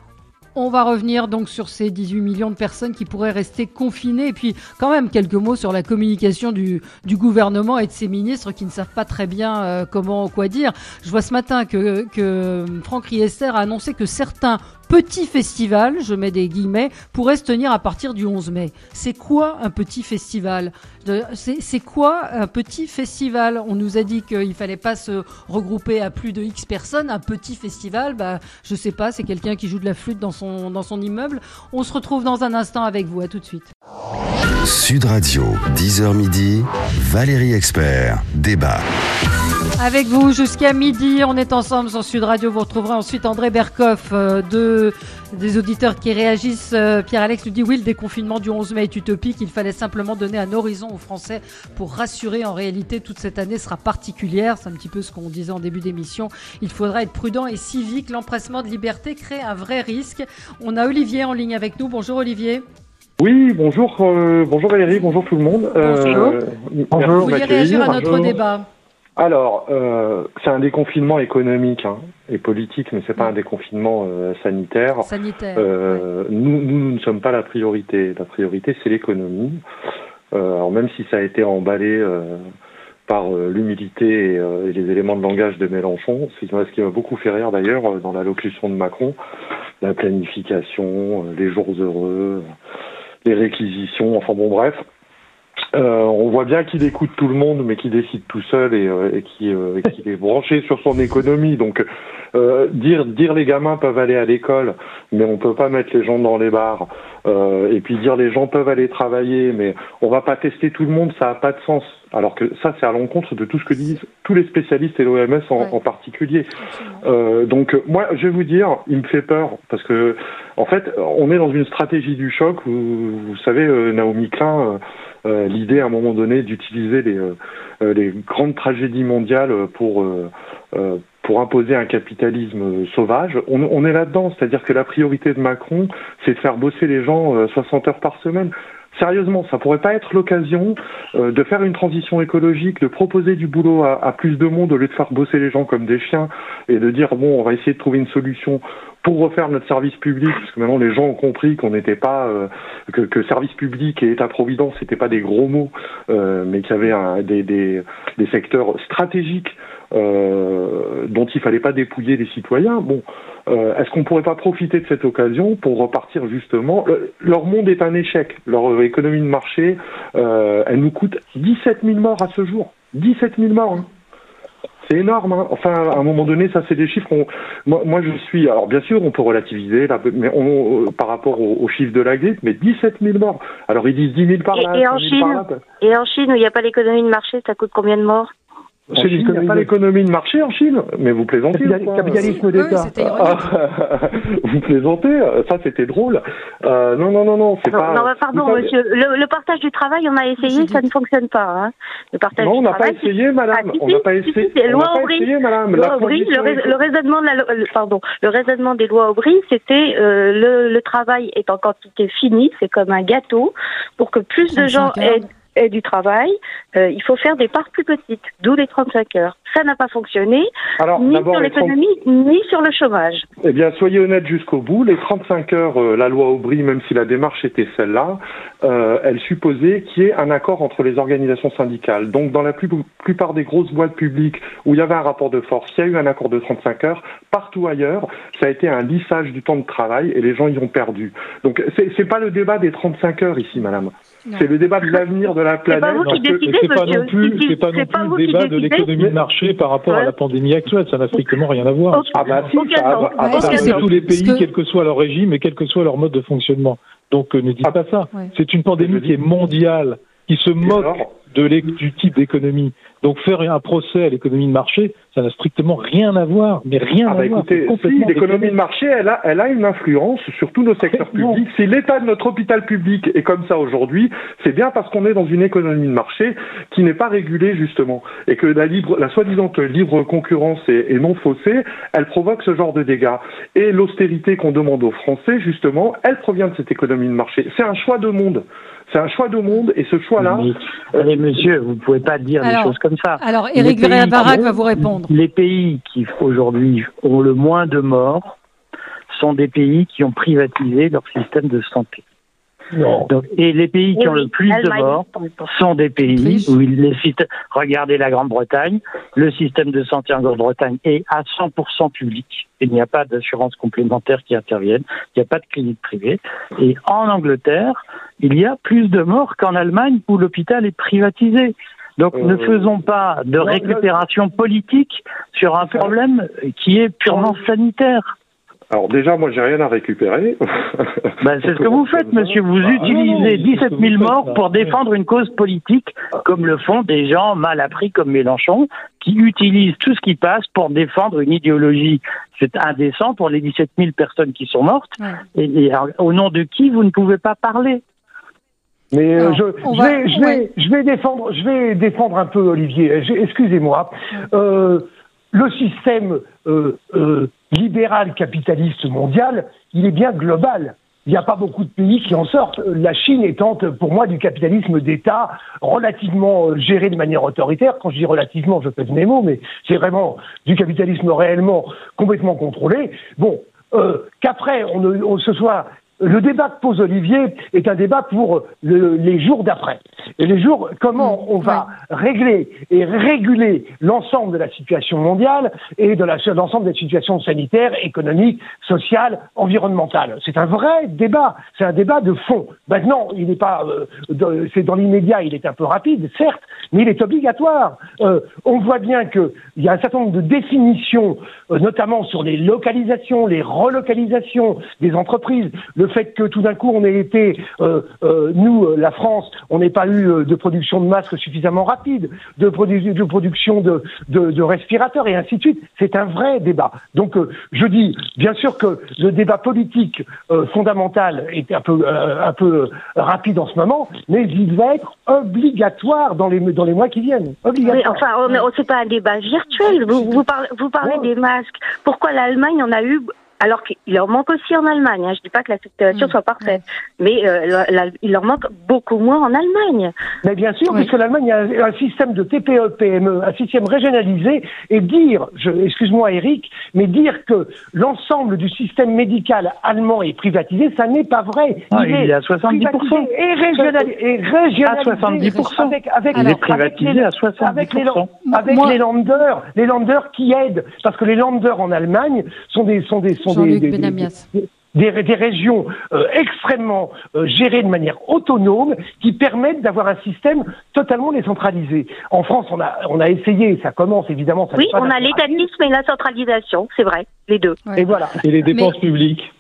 On va revenir donc sur ces dix-huit millions de personnes qui pourraient rester confinées. Et puis, quand même, quelques mots sur la communication du, du gouvernement et de ses ministres qui ne savent pas très bien euh, comment, quoi dire. Je vois ce matin que, que Franck Riester a annoncé que certains petits festivals, je mets des guillemets, pourraient se tenir à partir du onze mai. C'est quoi un petit festival ? C'est, c'est quoi un petit festival ? On nous a dit qu'il fallait pas se regrouper à plus de X personnes. Un petit festival, bah, je sais pas, c'est quelqu'un qui joue de la flûte dans son, dans son immeuble. On se retrouve dans un instant avec vous. À tout de suite. Sud Radio, dix heures midi, Valérie Expert, débat. Avec vous jusqu'à midi, on est ensemble sur Sud Radio. Vous retrouverez ensuite André Berkoff, euh, de, des auditeurs qui réagissent. Euh, Pierre-Alex nous dit oui, le déconfinement du onze mai est utopique. Il fallait simplement donner un horizon aux Français pour rassurer. En réalité, toute cette année sera particulière. C'est un petit peu ce qu'on disait en début d'émission. Il faudra être prudent et civique. L'empressement de liberté crée un vrai risque. On a Olivier en ligne avec nous. Bonjour Olivier. Oui, bonjour, euh, bonjour Valérie, bonjour tout le monde. Bonjour. Euh, bonjour. Vous vouliez réagir à notre bonjour. débat ? Alors, euh, c'est un déconfinement économique hein, et politique, mais c'est pas un déconfinement euh, sanitaire. Sanitaire. Euh, ouais. nous, nous, nous ne sommes pas la priorité. La priorité, c'est l'économie. Euh, alors même si ça a été emballé euh, par euh, l'humilité et, euh, et les éléments de langage de Mélenchon, c'est ce qui m'a beaucoup fait rire d'ailleurs dans l'allocution de Macron, la planification, euh, les jours heureux, les réquisitions, enfin bon bref. Euh, on voit bien qu'il écoute tout le monde, mais qu'il décide tout seul et, euh, et qu'il euh, est branché sur son économie. Donc, euh, dire dire les gamins peuvent aller à l'école, mais on peut pas mettre les gens dans les bars. Euh, et puis dire les gens peuvent aller travailler, mais on va pas tester tout le monde, ça a pas de sens. Alors que ça, c'est à l'encontre de tout ce que disent tous les spécialistes et l'O M S en, ouais. en particulier. Euh, donc, moi, je vais vous dire, il me fait peur parce que, en fait, on est dans une stratégie du choc où, vous savez, euh, Naomi Klein. Euh, Euh, l'idée à un moment donné d'utiliser les, euh, les grandes tragédies mondiales pour, euh, euh, pour imposer un capitalisme sauvage. On, on est là-dedans, c'est-à-dire que la priorité de Macron, c'est de faire bosser les gens euh, soixante heures par semaine. Sérieusement, ça pourrait pas être l'occasion euh, de faire une transition écologique, de proposer du boulot à, à plus de monde au lieu de faire bosser les gens comme des chiens et de dire bon, on va essayer de trouver une solution pour refaire notre service public, parce que maintenant les gens ont compris qu'on n'était pas euh, que, que service public et État-providence, c'était pas des gros mots, euh, mais qu'il y avait un, des, des, des secteurs stratégiques euh, dont il fallait pas dépouiller les citoyens. Bon, euh, est-ce qu'on pourrait pas profiter de cette occasion pour repartir justement? Le, leur monde est un échec, leur économie de marché, euh, elle nous coûte dix-sept mille morts à ce jour, dix-sept mille morts. Hein. C'est énorme, hein. Enfin, à un moment donné, ça, c'est des chiffres. On... Moi, moi, je suis. Alors, bien sûr, on peut relativiser, là, mais on, euh, par rapport aux, aux chiffres de la grippe, mais dix-sept mille morts. Alors, ils disent dix mille par là. Et, et en Chine, là. Et en Chine, où il n'y a pas l'économie de marché, ça coûte combien de morts? C'est il n'y a pas d'économie de marché en Chine, mais vous plaisantez. Le capitalisme d'État. Oui, ah, vous plaisantez, ça c'était drôle. Euh, non, non, non, non, c'est non, pas. Non, pardon, savez... monsieur. Le, le partage du travail, on a essayé, ça ne fonctionne pas. Hein. Le partage non, on n'a pas travail, essayé, madame. Ah, si, on n'a pas essayé. Si, on loi n'a pas Aubry. essayé, madame. Loi la Aubry, le, rais, le raisonnement de la, le, pardon, le raisonnement des lois Aubry, c'était euh, le, le travail est en quantité finie, c'est comme un gâteau, pour que plus de gens aient et du travail, euh, il faut faire des parts plus petites, d'où les trente-cinq heures. Ça n'a pas fonctionné, Alors, ni sur l'économie, trente... ni sur le chômage. Eh bien, soyez honnête jusqu'au bout. Les trente-cinq heures, euh, la loi Aubry, même si la démarche était celle-là, euh, elle supposait qu'il y ait un accord entre les organisations syndicales. Donc, dans la plus, plupart des grosses boîtes publiques où il y avait un rapport de force, il y a eu un accord de trente-cinq heures. Partout ailleurs, ça a été un lissage du temps de travail et les gens y ont perdu. Donc, c'est, c'est pas le débat des trente-cinq heures ici, madame. Non. C'est le débat de l'avenir de la planète. C'est pas vous qui décidez, c'est pas non plus, c'est pas non plus le débat de l'économie de marché par rapport ouais. à la pandémie actuelle. Ça n'a strictement rien à voir. Ah bah si, ça a, ah bah, c'est tous les pays, que... quel que soit leur régime et quel que soit leur mode de fonctionnement. Donc euh, ne dites ah, pas ça. Ouais. C'est une pandémie qui est mondiale, qui se moque de du type d'économie. Donc faire un procès à l'économie de marché, ça n'a strictement rien à voir, mais rien ah bah à écoutez, voir. Si, l'économie de marché, elle a, elle a une influence sur tous nos secteurs publics. Si l'état de notre hôpital public est comme ça aujourd'hui, c'est bien parce qu'on est dans une économie de marché qui n'est pas régulée justement, et que la libre, la soi-disant libre concurrence et, et non faussée, elle provoque ce genre de dégâts. Et l'austérité qu'on demande aux Français, justement, elle provient de cette économie de marché. C'est un choix de monde. C'est un choix de monde, et ce choix-là... Mais, allez, monsieur, vous ne pouvez pas dire alors, des choses comme ça. Alors, Éric Verret-Barac va vous répondre. Les pays qui, aujourd'hui, ont le moins de morts sont des pays qui ont privatisé leur système de santé. Donc, et les pays qui oui, ont le plus de morts sont des pays où ils les citent. Regardez la Grande-Bretagne. Le système de santé en Grande-Bretagne est à cent pour cent public. Il n'y a pas d'assurance complémentaire qui intervienne. Il n'y a pas de clinique privée. Et en Angleterre, il y a plus de morts qu'en Allemagne où l'hôpital est privatisé. Donc euh, ne faisons pas de non, récupération là, politique sur un problème qui est purement sanitaire. Alors déjà, moi, j'ai rien à récupérer. Ben, c'est ce que vous faites, monsieur. Vous ah, utilisez dix-sept mille morts pour défendre une cause politique, comme le font des gens mal appris comme Mélenchon, qui utilisent tout ce qui passe pour défendre une idéologie. C'est indécent pour les dix-sept mille personnes qui sont mortes. Ouais. Et, et au nom de qui vous ne pouvez pas parler? Mais euh, je, je, va, vais, je, vais, ouais. je vais défendre, je vais défendre un peu Olivier. Je, excusez-moi. Euh, le système euh, euh, libéral capitaliste mondial, il est bien global. il n'y a pas beaucoup de pays qui en sortent. La Chine étant, pour moi, du capitalisme d'État relativement géré de manière autoritaire. Quand je dis relativement, je pèse mes mots, mais c'est vraiment du capitalisme réellement complètement contrôlé. Bon, euh, qu'après, on, on se soit... Le débat que pose Olivier est un débat pour le, les jours d'après. Et les jours, comment on va régler et réguler l'ensemble de la situation mondiale et de la, l'ensemble des situations sanitaires, économiques, sociales, environnementales. C'est un vrai débat. C'est un débat de fond. Maintenant, il n'est pas, euh, de, c'est dans l'immédiat, il est un peu rapide, certes, mais il est obligatoire. Euh, on voit bien qu'il y a un certain nombre de définitions, euh, notamment sur les localisations, les relocalisations des entreprises, le fait que tout d'un coup on ait été, euh, euh, nous, euh, la France, on n'ait pas eu euh, de production de masques suffisamment rapide, de, produ- de production de, de, de respirateurs et ainsi de suite. C'est un vrai débat. Donc euh, je dis, bien sûr que le débat politique euh, fondamental est un peu, euh, un peu rapide en ce moment, mais il va être obligatoire dans les, dans les mois qui viennent. Obligatoire. Oui, enfin, on, on, c'est pas un débat virtuel. Vous, vous parlez, vous parlez ouais. des masques. Pourquoi l'Allemagne en a eu? Alors qu'il en manque aussi en Allemagne. Hein. Je ne dis pas que la situation mmh. soit parfaite, mmh. mais euh, la, la, il en manque beaucoup moins en Allemagne. Mais bien sûr, oui. puisque l'Allemagne a un, un système de T P E P M E, un système régionalisé, et dire, je, excuse-moi Eric, mais dire que l'ensemble du système médical allemand est privatisé, ça n'est pas vrai. Ah, il, il est à soixante-dix pour cent. Et, régionali- et régionalisé à soixante-dix pour cent. Avec, avec, il alors, est privatisé avec les, à soixante-dix pour cent. Avec, les, avec Moi, les landers, les landers qui aident, parce que les landers en Allemagne sont des, sont des, sont Des, des, des, des, des régions euh, extrêmement euh, gérées de manière autonome qui permettent d'avoir un système totalement décentralisé. En France, on a, on a essayé, ça commence évidemment. Ça oui, on a l'étatisme et la centralisation, c'est vrai, les deux. Ouais. Et voilà. Et les dépenses Mais... publiques.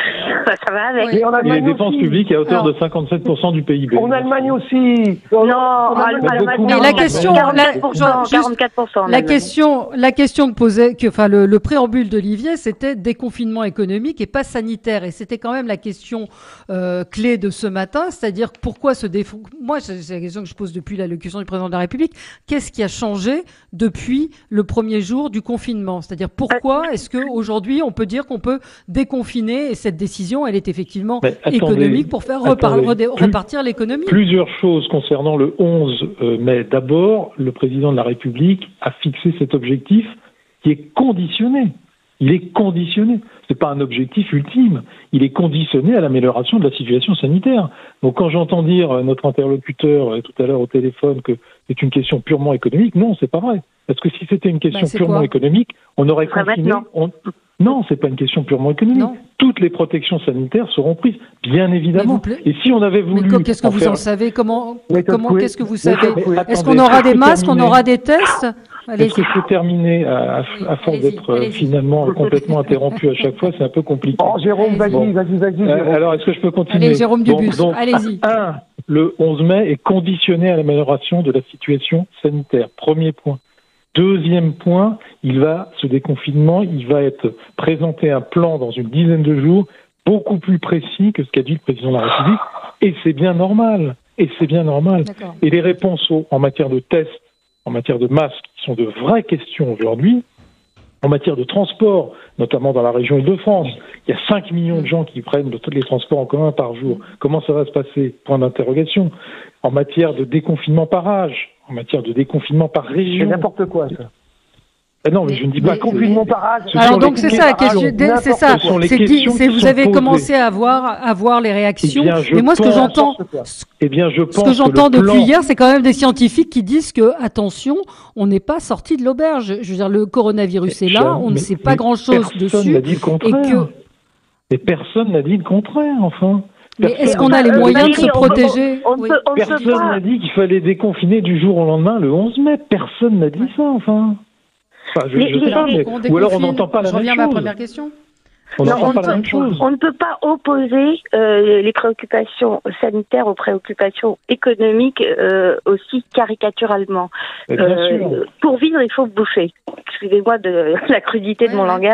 Ça va avec. Oui. Et les dépenses aussi. publiques à hauteur Alors, de cinquante-sept pour cent du P I B. En Allemagne aussi. Non, en Allemagne, mais la question, quarante-quatre pour cent, quarante-quatre pour cent. La question, la question que posait, que, enfin, le, le préambule d'Olivier, c'était déconfinement économique et pas sanitaire. Et c'était quand même la question euh, clé de ce matin, c'est-à-dire pourquoi ce défaut. Moi, c'est la question que je pose depuis l'allocution du président de la République. Qu'est-ce qui a changé depuis le premier jour du confinement? C'est-à-dire pourquoi est-ce qu'aujourd'hui on peut dire qu'on peut déconfiner? Et cette décision, elle est effectivement attendez, économique pour faire repar- attendez, repartir l'économie. Plusieurs choses concernant le onze mai. D'abord, le président de la République a fixé cet objectif qui est conditionné. Il est conditionné. C'est pas un objectif ultime. Il est conditionné à l'amélioration de la situation sanitaire. Donc quand j'entends dire notre interlocuteur tout à l'heure au téléphone que c'est une question purement économique, non, c'est pas vrai. Parce que si c'était une question bah, purement quoi économique, on aurait confiné. On... Non, c'est pas une question purement économique. Non. Toutes les protections sanitaires seront prises, bien évidemment. Et si on avait voulu, mais qu'est-ce que vous faire... en savez? Comment, comment qu'est-ce que vous savez? Attendez, est-ce qu'on aura des masques? On aura des tests? Est-ce que je peux terminer à, à, à force d'être euh, finalement complètement interrompu à chaque fois? C'est un peu compliqué. Oh, Jérôme, vas-y, bon. vas-y, vas-y. Euh, alors, est-ce que je peux continuer? Allez, Jérôme Dubus, donc, allez-y. Un, le onze mai est conditionné à l'amélioration de la situation sanitaire. Premier point. Deuxième point, il va, ce déconfinement, il va être présenté un plan dans une dizaine de jours beaucoup plus précis que ce qu'a dit le président de la République. Et c'est bien normal. Et c'est bien normal. D'accord. Et les réponses au, en matière de tests, en matière de masques, qui sont de vraies questions aujourd'hui, en matière de transport, notamment dans la région Île-de-France, il y a cinq millions de gens qui prennent de tous les transports en commun par jour. Comment ça va se passer? Point d'interrogation. En matière de déconfinement par âge, en matière de déconfinement par région. C'est n'importe quoi, ça. Ah non, mais je ne dis pas confinement par âge. Alors donc c'est ça, question, c'est ça. C'est dit, c'est vous avez posées. commencé à voir, à voir les réactions. Eh Mais moi, ce que j'entends, eh bien, je pense ce que j'entends que depuis plan... hier, c'est quand même des scientifiques qui disent que attention, on n'est pas sorti de l'auberge. Je veux dire, le coronavirus est là, on ne sait pas grand-chose dessus, et que. Et personne n'a dit le contraire, enfin. Mais est-ce qu'on a les moyens de se protéger? on, on, on, oui. on Personne n'a dit qu'il fallait déconfiner du jour au lendemain le onze mai. Personne n'a dit ça, enfin. Enfin, je, les, je sais pas, mais... Ou alors on n'entend pas la je même chose. reviens à ma première question. On non, n'entend on pas peut, la même chose. On ne peut pas opposer euh, les préoccupations sanitaires aux préoccupations économiques euh, aussi caricaturalement. Euh, pour vivre, il faut bouffer. Excusez-moi de la crudité de ouais, mon ouais. langage,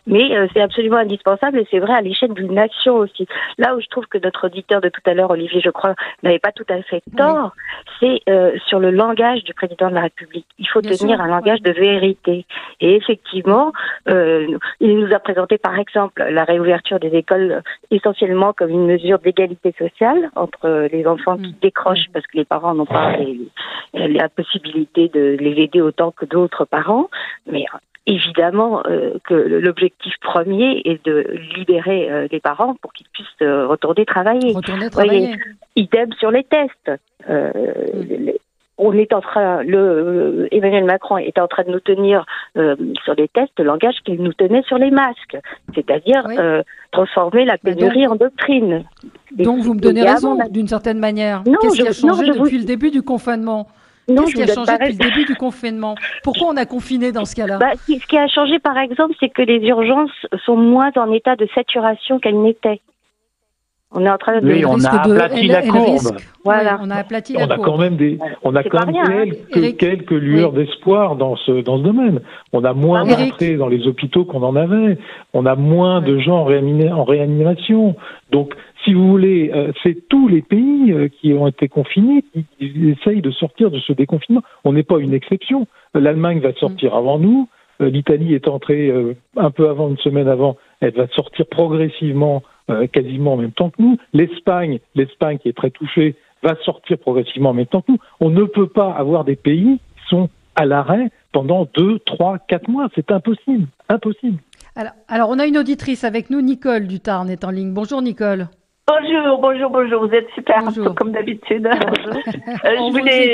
Mais euh, c'est absolument indispensable et c'est vrai à l'échelle d'une nation aussi. Là où je trouve que notre auditeur de tout à l'heure, Olivier, je crois, n'avait pas tout à fait tort, oui. c'est euh, sur le langage du président de la République. Il faut Bien tenir sûr, un langage ouais. de vérité. Et effectivement, euh, il nous a présenté par exemple la réouverture des écoles essentiellement comme une mesure d'égalité sociale entre les enfants qui décrochent parce que les parents n'ont pas les, la possibilité de les aider autant que d'autres parents. Mais évidemment euh, que l'objectif premier est de libérer euh, les parents pour qu'ils puissent euh, retourner travailler. Retourner travailler. Voyez, idem sur les tests. Euh, mm. les, on est en train, le euh, Emmanuel Macron est en train de nous tenir euh, sur les tests le langage qu'il nous tenait sur les masques, c'est-à-dire oui. euh, transformer la pénurie donc, en doctrine. Donc vous me donnez raison a... d'une certaine manière. Non, Qu'est-ce je, qui a changé non, depuis vous... le début du confinement? Non, Qu'est-ce qui a changé depuis le début du confinement? Pourquoi on a confiné dans ce cas-là? bah, Ce qui a changé, par exemple, c'est que les urgences sont moins en état de saturation qu'elles n'étaient. On est en train de... Oui, on a aplati la courbe. Voilà. Oui, on a aplati la on a courbe. Quand même des, on a c'est quand même rien, quelques, hein. quelques lueurs oui. d'espoir dans ce, dans ce domaine. On a moins ah, d'entrées dans les hôpitaux qu'on en avait. On a moins oui. de gens en, réanima- en réanimation. Donc, si vous voulez, euh, c'est tous les pays euh, qui ont été confinés qui, qui essayent de sortir de ce déconfinement. On n'est pas une exception. L'Allemagne va sortir mmh. avant nous. Euh, L'Italie est entrée euh, un peu avant, une semaine avant. Elle va sortir progressivement Euh, quasiment en même temps que nous. L'Espagne, l'Espagne qui est très touchée, va sortir progressivement en même temps que nous. On ne peut pas avoir des pays qui sont à l'arrêt pendant deux, trois, quatre mois. C'est impossible. Impossible. Alors, alors, on a une auditrice avec nous, Nicole du Tarn est en ligne. Bonjour Nicole. Bonjour, bonjour, bonjour. Vous êtes super, bonjour. comme d'habitude. euh, je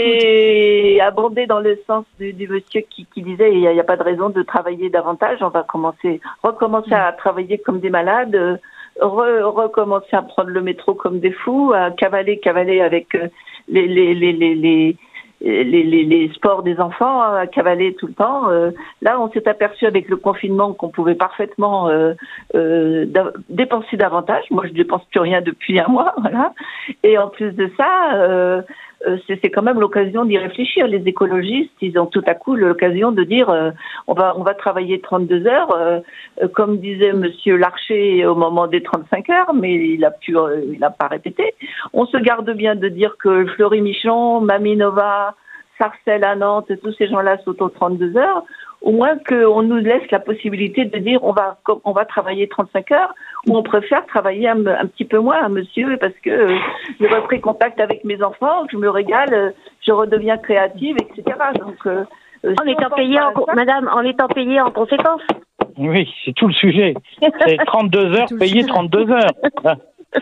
voulais abonder dans le sens du, du monsieur qui, qui disait il n'y a, a pas de raison de travailler davantage. On va commencer, recommencer à travailler comme des malades. Re, recommencer à prendre le métro comme des fous, à cavaler, cavaler avec euh, les, les, les, les, les, les, les, les sports des enfants, à cavaler tout le temps. Euh, là, on s'est aperçu avec le confinement qu'on pouvait parfaitement euh, euh, da- dépenser davantage. Moi, je dépense plus rien depuis un mois, voilà. Et en plus de ça, euh, c'est, c'est quand même l'occasion d'y réfléchir. Les écologistes, ils ont tout à coup l'occasion de dire euh, on va on va travailler trente-deux heures, euh, comme disait Monsieur Larcher au moment des trente-cinq heures, mais il a pu, euh, il n'a pas répété. On se garde bien de dire que Fleury-Michon, Maminova, Sarcelles à Nantes, tous ces gens-là sont aux trente-deux heures. Au moins qu'on nous laisse la possibilité de dire on va on va travailler trente-cinq heures ou on préfère travailler un, un petit peu moins, monsieur, parce que euh, j'ai repris contact avec mes enfants, je me régale, euh, je redeviens créative, et cetera. Donc, euh, en si étant payé, en, ça, madame, en étant payé en conséquence. Oui, c'est tout le sujet. C'est trente-deux heures payées trente-deux heures.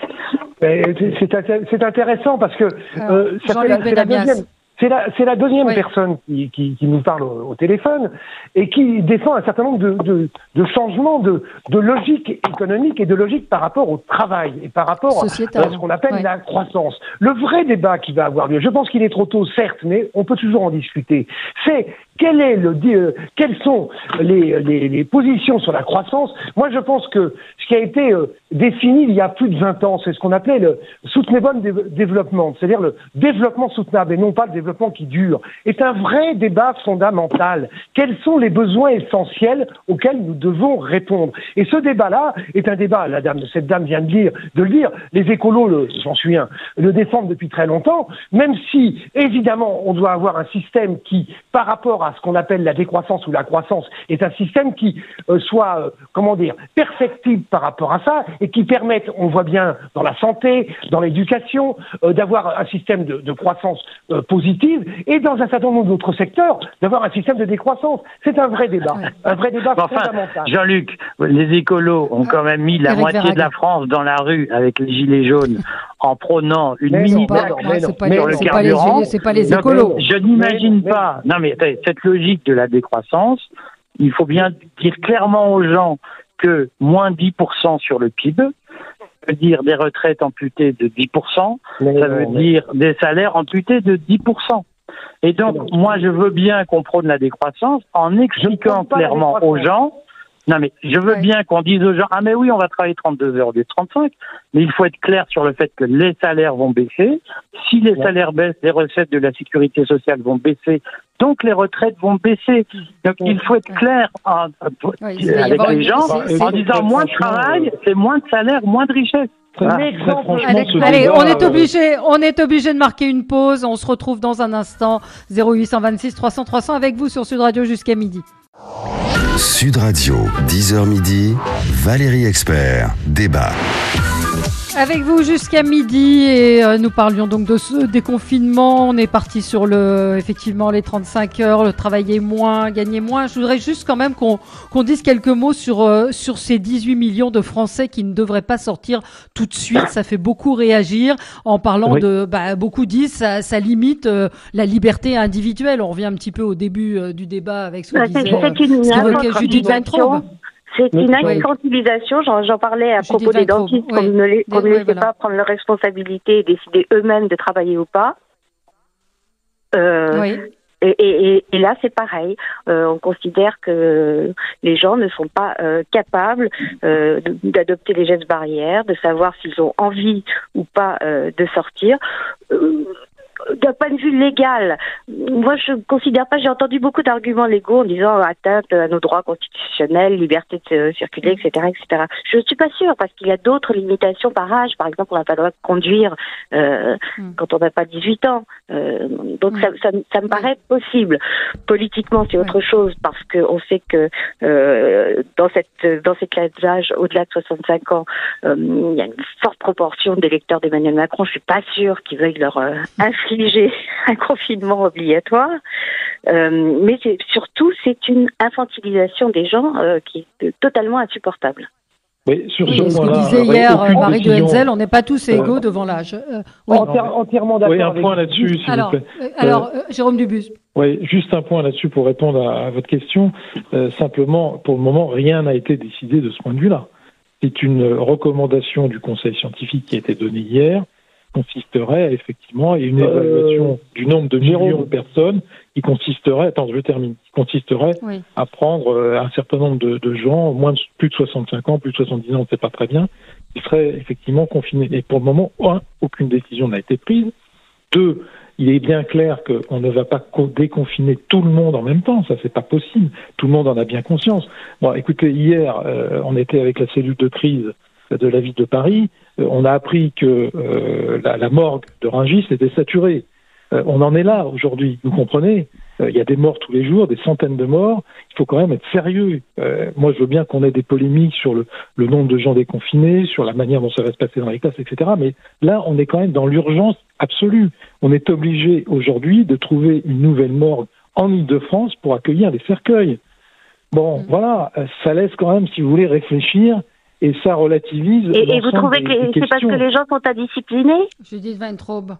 c'est, c'est, c'est intéressant parce que euh, ça fait la, c'est la deuxième. C'est la, c'est la deuxième oui. personne qui, qui, qui nous parle au, au téléphone et qui défend un certain nombre de, de, de changements de, de logique économique et de logique par rapport au travail et par rapport Sociétal. à ce qu'on appelle oui. la croissance. Le vrai débat qui va avoir lieu, je pense qu'il est trop tôt, certes, mais on peut toujours en discuter, c'est quel est le, euh, quelles sont les, les, les positions sur la croissance. Moi, je pense que ce qui a été euh, défini il y a plus de vingt ans, c'est ce qu'on appelait le sustainable development, c'est-à-dire le développement soutenable et non pas le développement qui dure, est un vrai débat fondamental. Quels sont les besoins essentiels auxquels nous devons répondre? Et ce débat-là est un débat, la dame, cette dame vient de dire, de le dire, les écolos, le, j'en suis un, le défendent depuis très longtemps, même si, évidemment, on doit avoir un système qui, par rapport à ce qu'on appelle la décroissance ou la croissance, est un système qui euh, soit, euh, comment dire, perfectible par rapport à ça, et qui permette, on voit bien dans la santé, dans l'éducation, euh, d'avoir un système de, de croissance euh, positive, et dans un certain nombre d'autres secteurs, d'avoir un système de décroissance. C'est un vrai débat, un vrai débat enfin, fondamental. Jean-Luc, les écolos ont quand même mis la Eric moitié Verhagen. de la France dans la rue avec les gilets jaunes en prônant une mais mini taxe sur le c'est carburant. Pas les, c'est pas les écolos. Je n'imagine mais, pas. Mais... Non mais cette logique de la décroissance, il faut bien dire clairement aux gens que moins dix pour cent sur le P I B, ça veut dire des retraites amputées de dix pour cent, mais ça veut non, dire mais... des salaires amputés de dix pour cent. Et donc, moi, je veux bien qu'on prône la décroissance en expliquant clairement aux gens, non mais je veux ouais. bien qu'on dise aux gens, ah mais oui, on va travailler trente-deux heures au lieu de trente-cinq, mais il faut être clair sur le fait que les salaires vont baisser. Si les ouais. salaires baissent, les recettes de la sécurité sociale vont baisser Donc les retraites vont baisser. Donc il faut être clair en, oui, avec les gens c'est, c'est, en disant moins de travail, c'est moins de salaire, moins de richesse. Ah, allez, allez on est obligé, on est obligé de marquer une pause. On se retrouve dans un instant. zéro huit cent vingt-six trois cents trois cents avec vous sur Sud Radio jusqu'à midi. Sud Radio, dix heures midi, Valérie Expert, débat. Avec vous jusqu'à midi et euh, nous parlions donc de ce déconfinement. On est parti sur le, effectivement, les trente-cinq heures, le travailler moins, gagner moins. Je voudrais juste quand même qu'on, qu'on dise quelques mots sur, euh, sur ces dix-huit millions de Français qui ne devraient pas sortir tout de suite. Ça fait beaucoup réagir en parlant oui. de, bah, beaucoup disent, ça, ça limite euh, la liberté individuelle. On revient un petit peu au début euh, du débat avec ce que bah, disait c'est une euh, Judith Weintraub. C'est une infantilisation, j'en, j'en parlais à propos des dentistes, oui. qu'on ne, les, qu'on ne laissait voilà. pas prendre leurs responsabilités et décider eux-mêmes de travailler ou pas. Euh, oui. et, et, et là, c'est pareil. Euh, on considère que les gens ne sont pas euh, capables euh, d'adopter les gestes barrières, de savoir s'ils ont envie ou pas euh, de sortir. Euh, D'un point de vue légal, moi je ne considère pas, j'ai entendu beaucoup d'arguments légaux en disant atteinte à nos droits constitutionnels, liberté de circuler, et cetera, et cetera. Je ne suis pas sûre parce qu'il y a d'autres limitations par âge. Par exemple, on n'a pas le droit de conduire euh, mm. quand on n'a pas dix-huit ans. Euh, donc mm. ça, ça, ça me paraît possible. Politiquement, c'est autre mm. chose parce qu'on sait que euh, dans cette dans ces classes d'âge, au-delà de soixante-cinq ans, euh, il y a une forte proportion d'électeurs d'Emmanuel Macron. Je ne suis pas sûre qu'ils veuillent leur euh, infliger un confinement obligatoire, euh, mais c'est, surtout c'est une infantilisation des gens euh, qui est totalement insupportable. Oui, sur ce oui, ce que disait hier euh, Marie de Hetzel, on n'est pas tous égaux euh, devant l'âge. Euh, oui. Entière, entièrement d'accord. Oui, un avec point là-dessus, s'il alors, vous plaît. Euh, alors, euh, Jérôme Dubus. Oui, juste un point là-dessus pour répondre à, à votre question. Euh, simplement, pour le moment, rien n'a été décidé de ce point de vue-là. C'est une recommandation du Conseil scientifique qui a été donnée hier, consisterait effectivement à une évaluation euh, du nombre de millions Jérôme. de personnes qui consisterait, attends, je termine, qui consisterait oui. à prendre euh, un certain nombre de, de gens, moins de plus de soixante-cinq ans, plus de soixante-dix ans, on ne sait pas très bien, qui seraient effectivement confinés. Et pour le moment, un, aucune décision n'a été prise. Deux, il est bien clair qu'on ne va pas déconfiner tout le monde en même temps, ça c'est pas possible. Tout le monde en a bien conscience. Bon, écoutez, hier, euh, on était avec la cellule de crise de la ville de Paris, euh, on a appris que euh, la, la morgue de Rungis était saturée. Euh, on en est là aujourd'hui, vous comprenez ? Il y a des morts tous les jours, des centaines de morts. Il faut quand même être sérieux. Euh, moi, je veux bien qu'on ait des polémiques sur le, le nombre de gens déconfinés, sur la manière dont ça va se passer dans les classes, et cetera. Mais là, on est quand même dans l'urgence absolue. On est obligé aujourd'hui de trouver une nouvelle morgue en Île-de-France pour accueillir les cercueils. Bon, mmh. voilà, ça laisse quand même, si vous voulez, réfléchir. Et ça relativise. Et, et vous trouvez que les, c'est parce que les gens sont indisciplinés ? Judith Weintraub.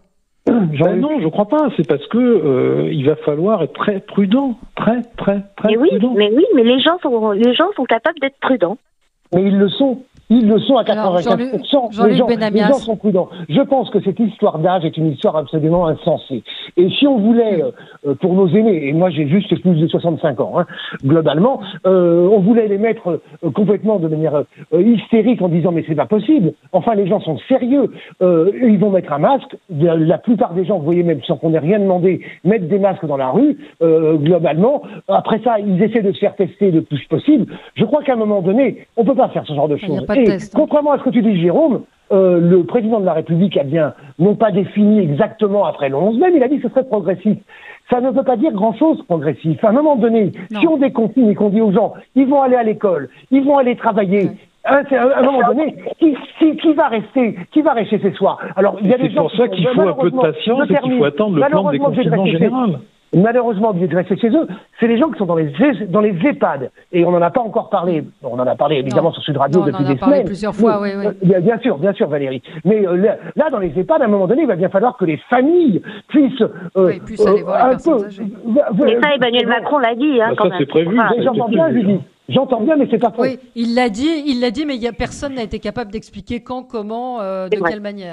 Ben non, je crois pas. C'est parce que euh, il va falloir être très prudent, très très très mais oui, prudent. Mais oui, mais les gens sont les gens sont capables d'être prudents. Mais ils le sont. Ils le sont à quatre-vingt-quinze pour cent. Jean-Luc, les, gens, Jean-Luc les gens sont prudents. Je pense que cette histoire d'âge est une histoire absolument insensée. Et si on voulait, euh, pour nos aînés, et moi j'ai juste plus de soixante-cinq ans, hein, globalement, euh, on voulait les mettre euh, complètement de manière euh, hystérique en disant mais c'est pas possible. Enfin, les gens sont sérieux. Euh, ils vont mettre un masque. La, la plupart des gens, vous voyez, même sans qu'on ait rien demandé, mettent des masques dans la rue. Euh, globalement, après ça, ils essaient de se faire tester le plus possible. Je crois qu'à un moment donné, on peut pas faire ce genre de choses. Et test, hein. Contrairement à ce que tu dis, Jérôme, euh, le président de la République a bien, non pas défini exactement après le onze mai, mais il a dit que ce serait progressif. Ça ne veut pas dire grand-chose progressif. À un moment donné, non. si on déconfine et qu'on dit aux gens, ils vont aller à l'école, ils vont aller travailler, ouais. À un moment donné, qui, qui, qui va rester, qui va rester ce soir ? Alors, il y a des c'est gens pour ça qu'il faut un peu de patience et qu'il faut attendre le plan de déconfinement général. Malheureusement, obligé de rester chez eux, c'est les gens qui sont dans les dans les EHPAD. Et on n'en a pas encore parlé. On en a parlé évidemment non. sur Sud Radio non, depuis on en a des parlé semaines. plusieurs fois, mais, oui, oui. Bien, bien sûr, bien sûr, Valérie. Mais euh, là, là, dans les EHPAD, à un moment donné, il va bien falloir que les familles puissent euh, oui, puissent aller voir les personnes âgées. Mais ça, Emmanuel Macron l'a dit, hein, bah, quand ça, même. c'est prévu. Ah, j'entends bien, Julie. J'entends bien, mais c'est pas faux. Oui, il l'a dit, il l'a dit, mais il y a personne n'a été capable d'expliquer quand, comment, euh, de quelle manière.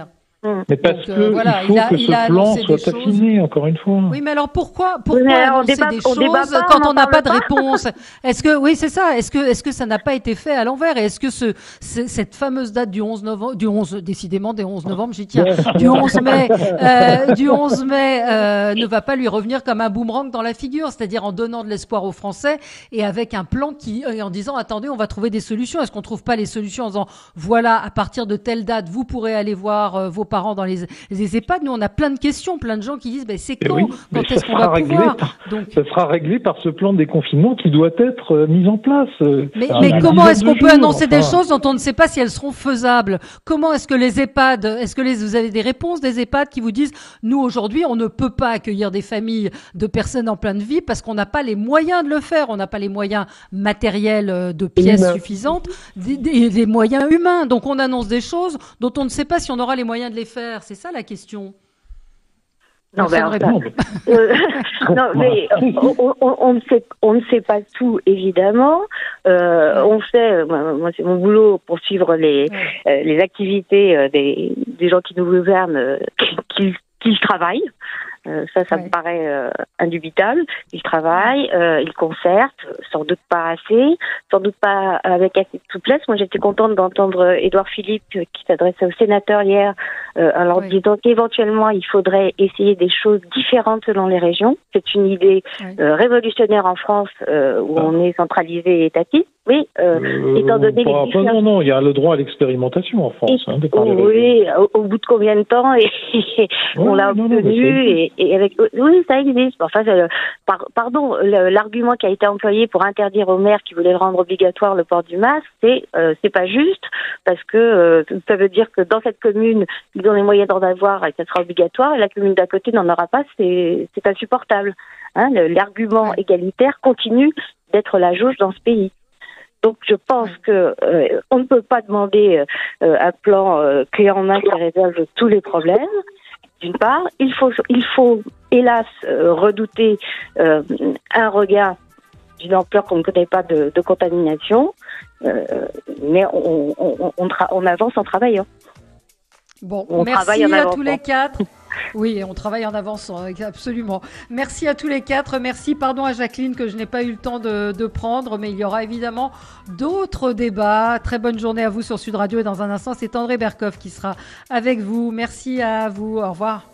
Mais parce Donc, euh, que voilà, il faut il a, que il ce a plan soit affiné, encore une fois. Oui, mais alors pourquoi, pourquoi oui, annoncer débat, des choses pas, quand on n'a pas de réponse? Est-ce que, oui, c'est ça. Est-ce que, est-ce que ça n'a pas été fait à l'envers? Et est-ce que ce, cette fameuse date du onze novembre, du onze, décidément, des onze novembre, j'y tiens, du onze mai, euh, du onze mai, euh, ne va pas lui revenir comme un boomerang dans la figure? C'est-à-dire en donnant de l'espoir aux Français et avec un plan qui, en disant, attendez, on va trouver des solutions. Est-ce qu'on trouve pas les solutions en disant, voilà, à partir de telle date, vous pourrez aller voir euh, vos parents dans les, les EHPAD. Nous, on a plein de questions, plein de gens qui disent, ben, c'est quand, oui, quand est-ce qu'on va pouvoir par, Donc, ça sera réglé par ce plan de déconfinement qui doit être euh, mis en place. Euh, mais, mais comment est-ce qu'on peut annoncer enfin... des choses dont on ne sait pas si elles seront faisables? Comment est-ce que les EHPAD, est-ce que les, vous avez des réponses des EHPAD qui vous disent, nous, aujourd'hui, on ne peut pas accueillir des familles de personnes en pleine vie parce qu'on n'a pas les moyens de le faire, on n'a pas les moyens matériels de pièces humain. suffisantes, des, des, des moyens humains. Donc, on annonce des choses dont on ne sait pas si on aura les moyens de les faire. C'est ça la question. Non, ben, enfin, euh, non mais on, on, on, ne sait, on ne sait pas tout, évidemment. Euh, on sait, moi c'est mon boulot pour suivre les, ouais. euh, les activités euh, des, des gens qui nous gouvernent, euh, qu'ils qu'ils travaillent. Euh, ça, ça ouais. me paraît euh, indubitable. Ils travaillent, euh, ils concertent, sans doute pas assez, sans doute pas avec assez de souplesse. Moi, j'étais contente d'entendre Édouard Philippe euh, qui s'adressait aux sénateurs hier, euh, en leur oui. disant qu'éventuellement, il faudrait essayer des choses différentes selon les régions. C'est une idée oui. euh, révolutionnaire en France, euh, où ah. on est centralisé et étatiste. Oui, euh, euh, étant donné les différences... Non, non, il y a le droit à l'expérimentation en France. Et, hein, oui, au, au bout de combien de temps et, et oui, on l'a non, obtenu non, et, et avec oui, ça existe. Enfin, euh, par, pardon, le, l'argument qui a été employé pour interdire aux maires qui voulaient rendre obligatoire le port du masque, c'est euh, c'est pas juste parce que euh, ça veut dire que dans cette commune, ils ont les moyens d'en avoir et ça sera obligatoire et la commune d'à côté n'en aura pas. C'est c'est insupportable. Hein, le, l'argument égalitaire continue d'être la jauge dans ce pays. Donc je pense que euh, on ne peut pas demander euh, un plan euh, clé en main qui résolve tous les problèmes. D'une part, il faut, il faut hélas euh, redouter euh, un regain d'une ampleur qu'on ne connaît pas de, de contamination, euh, mais on, on, on, tra- on avance en travaillant. Bon, on merci à tous les quatre. Oui, on travaille en avance, absolument. Merci à tous les quatre. Merci, pardon à Jacqueline que je n'ai pas eu le temps de, de prendre, mais il y aura évidemment d'autres débats. Très bonne journée à vous sur Sud Radio et dans un instant, c'est André Berkoff qui sera avec vous. Merci à vous. Au revoir.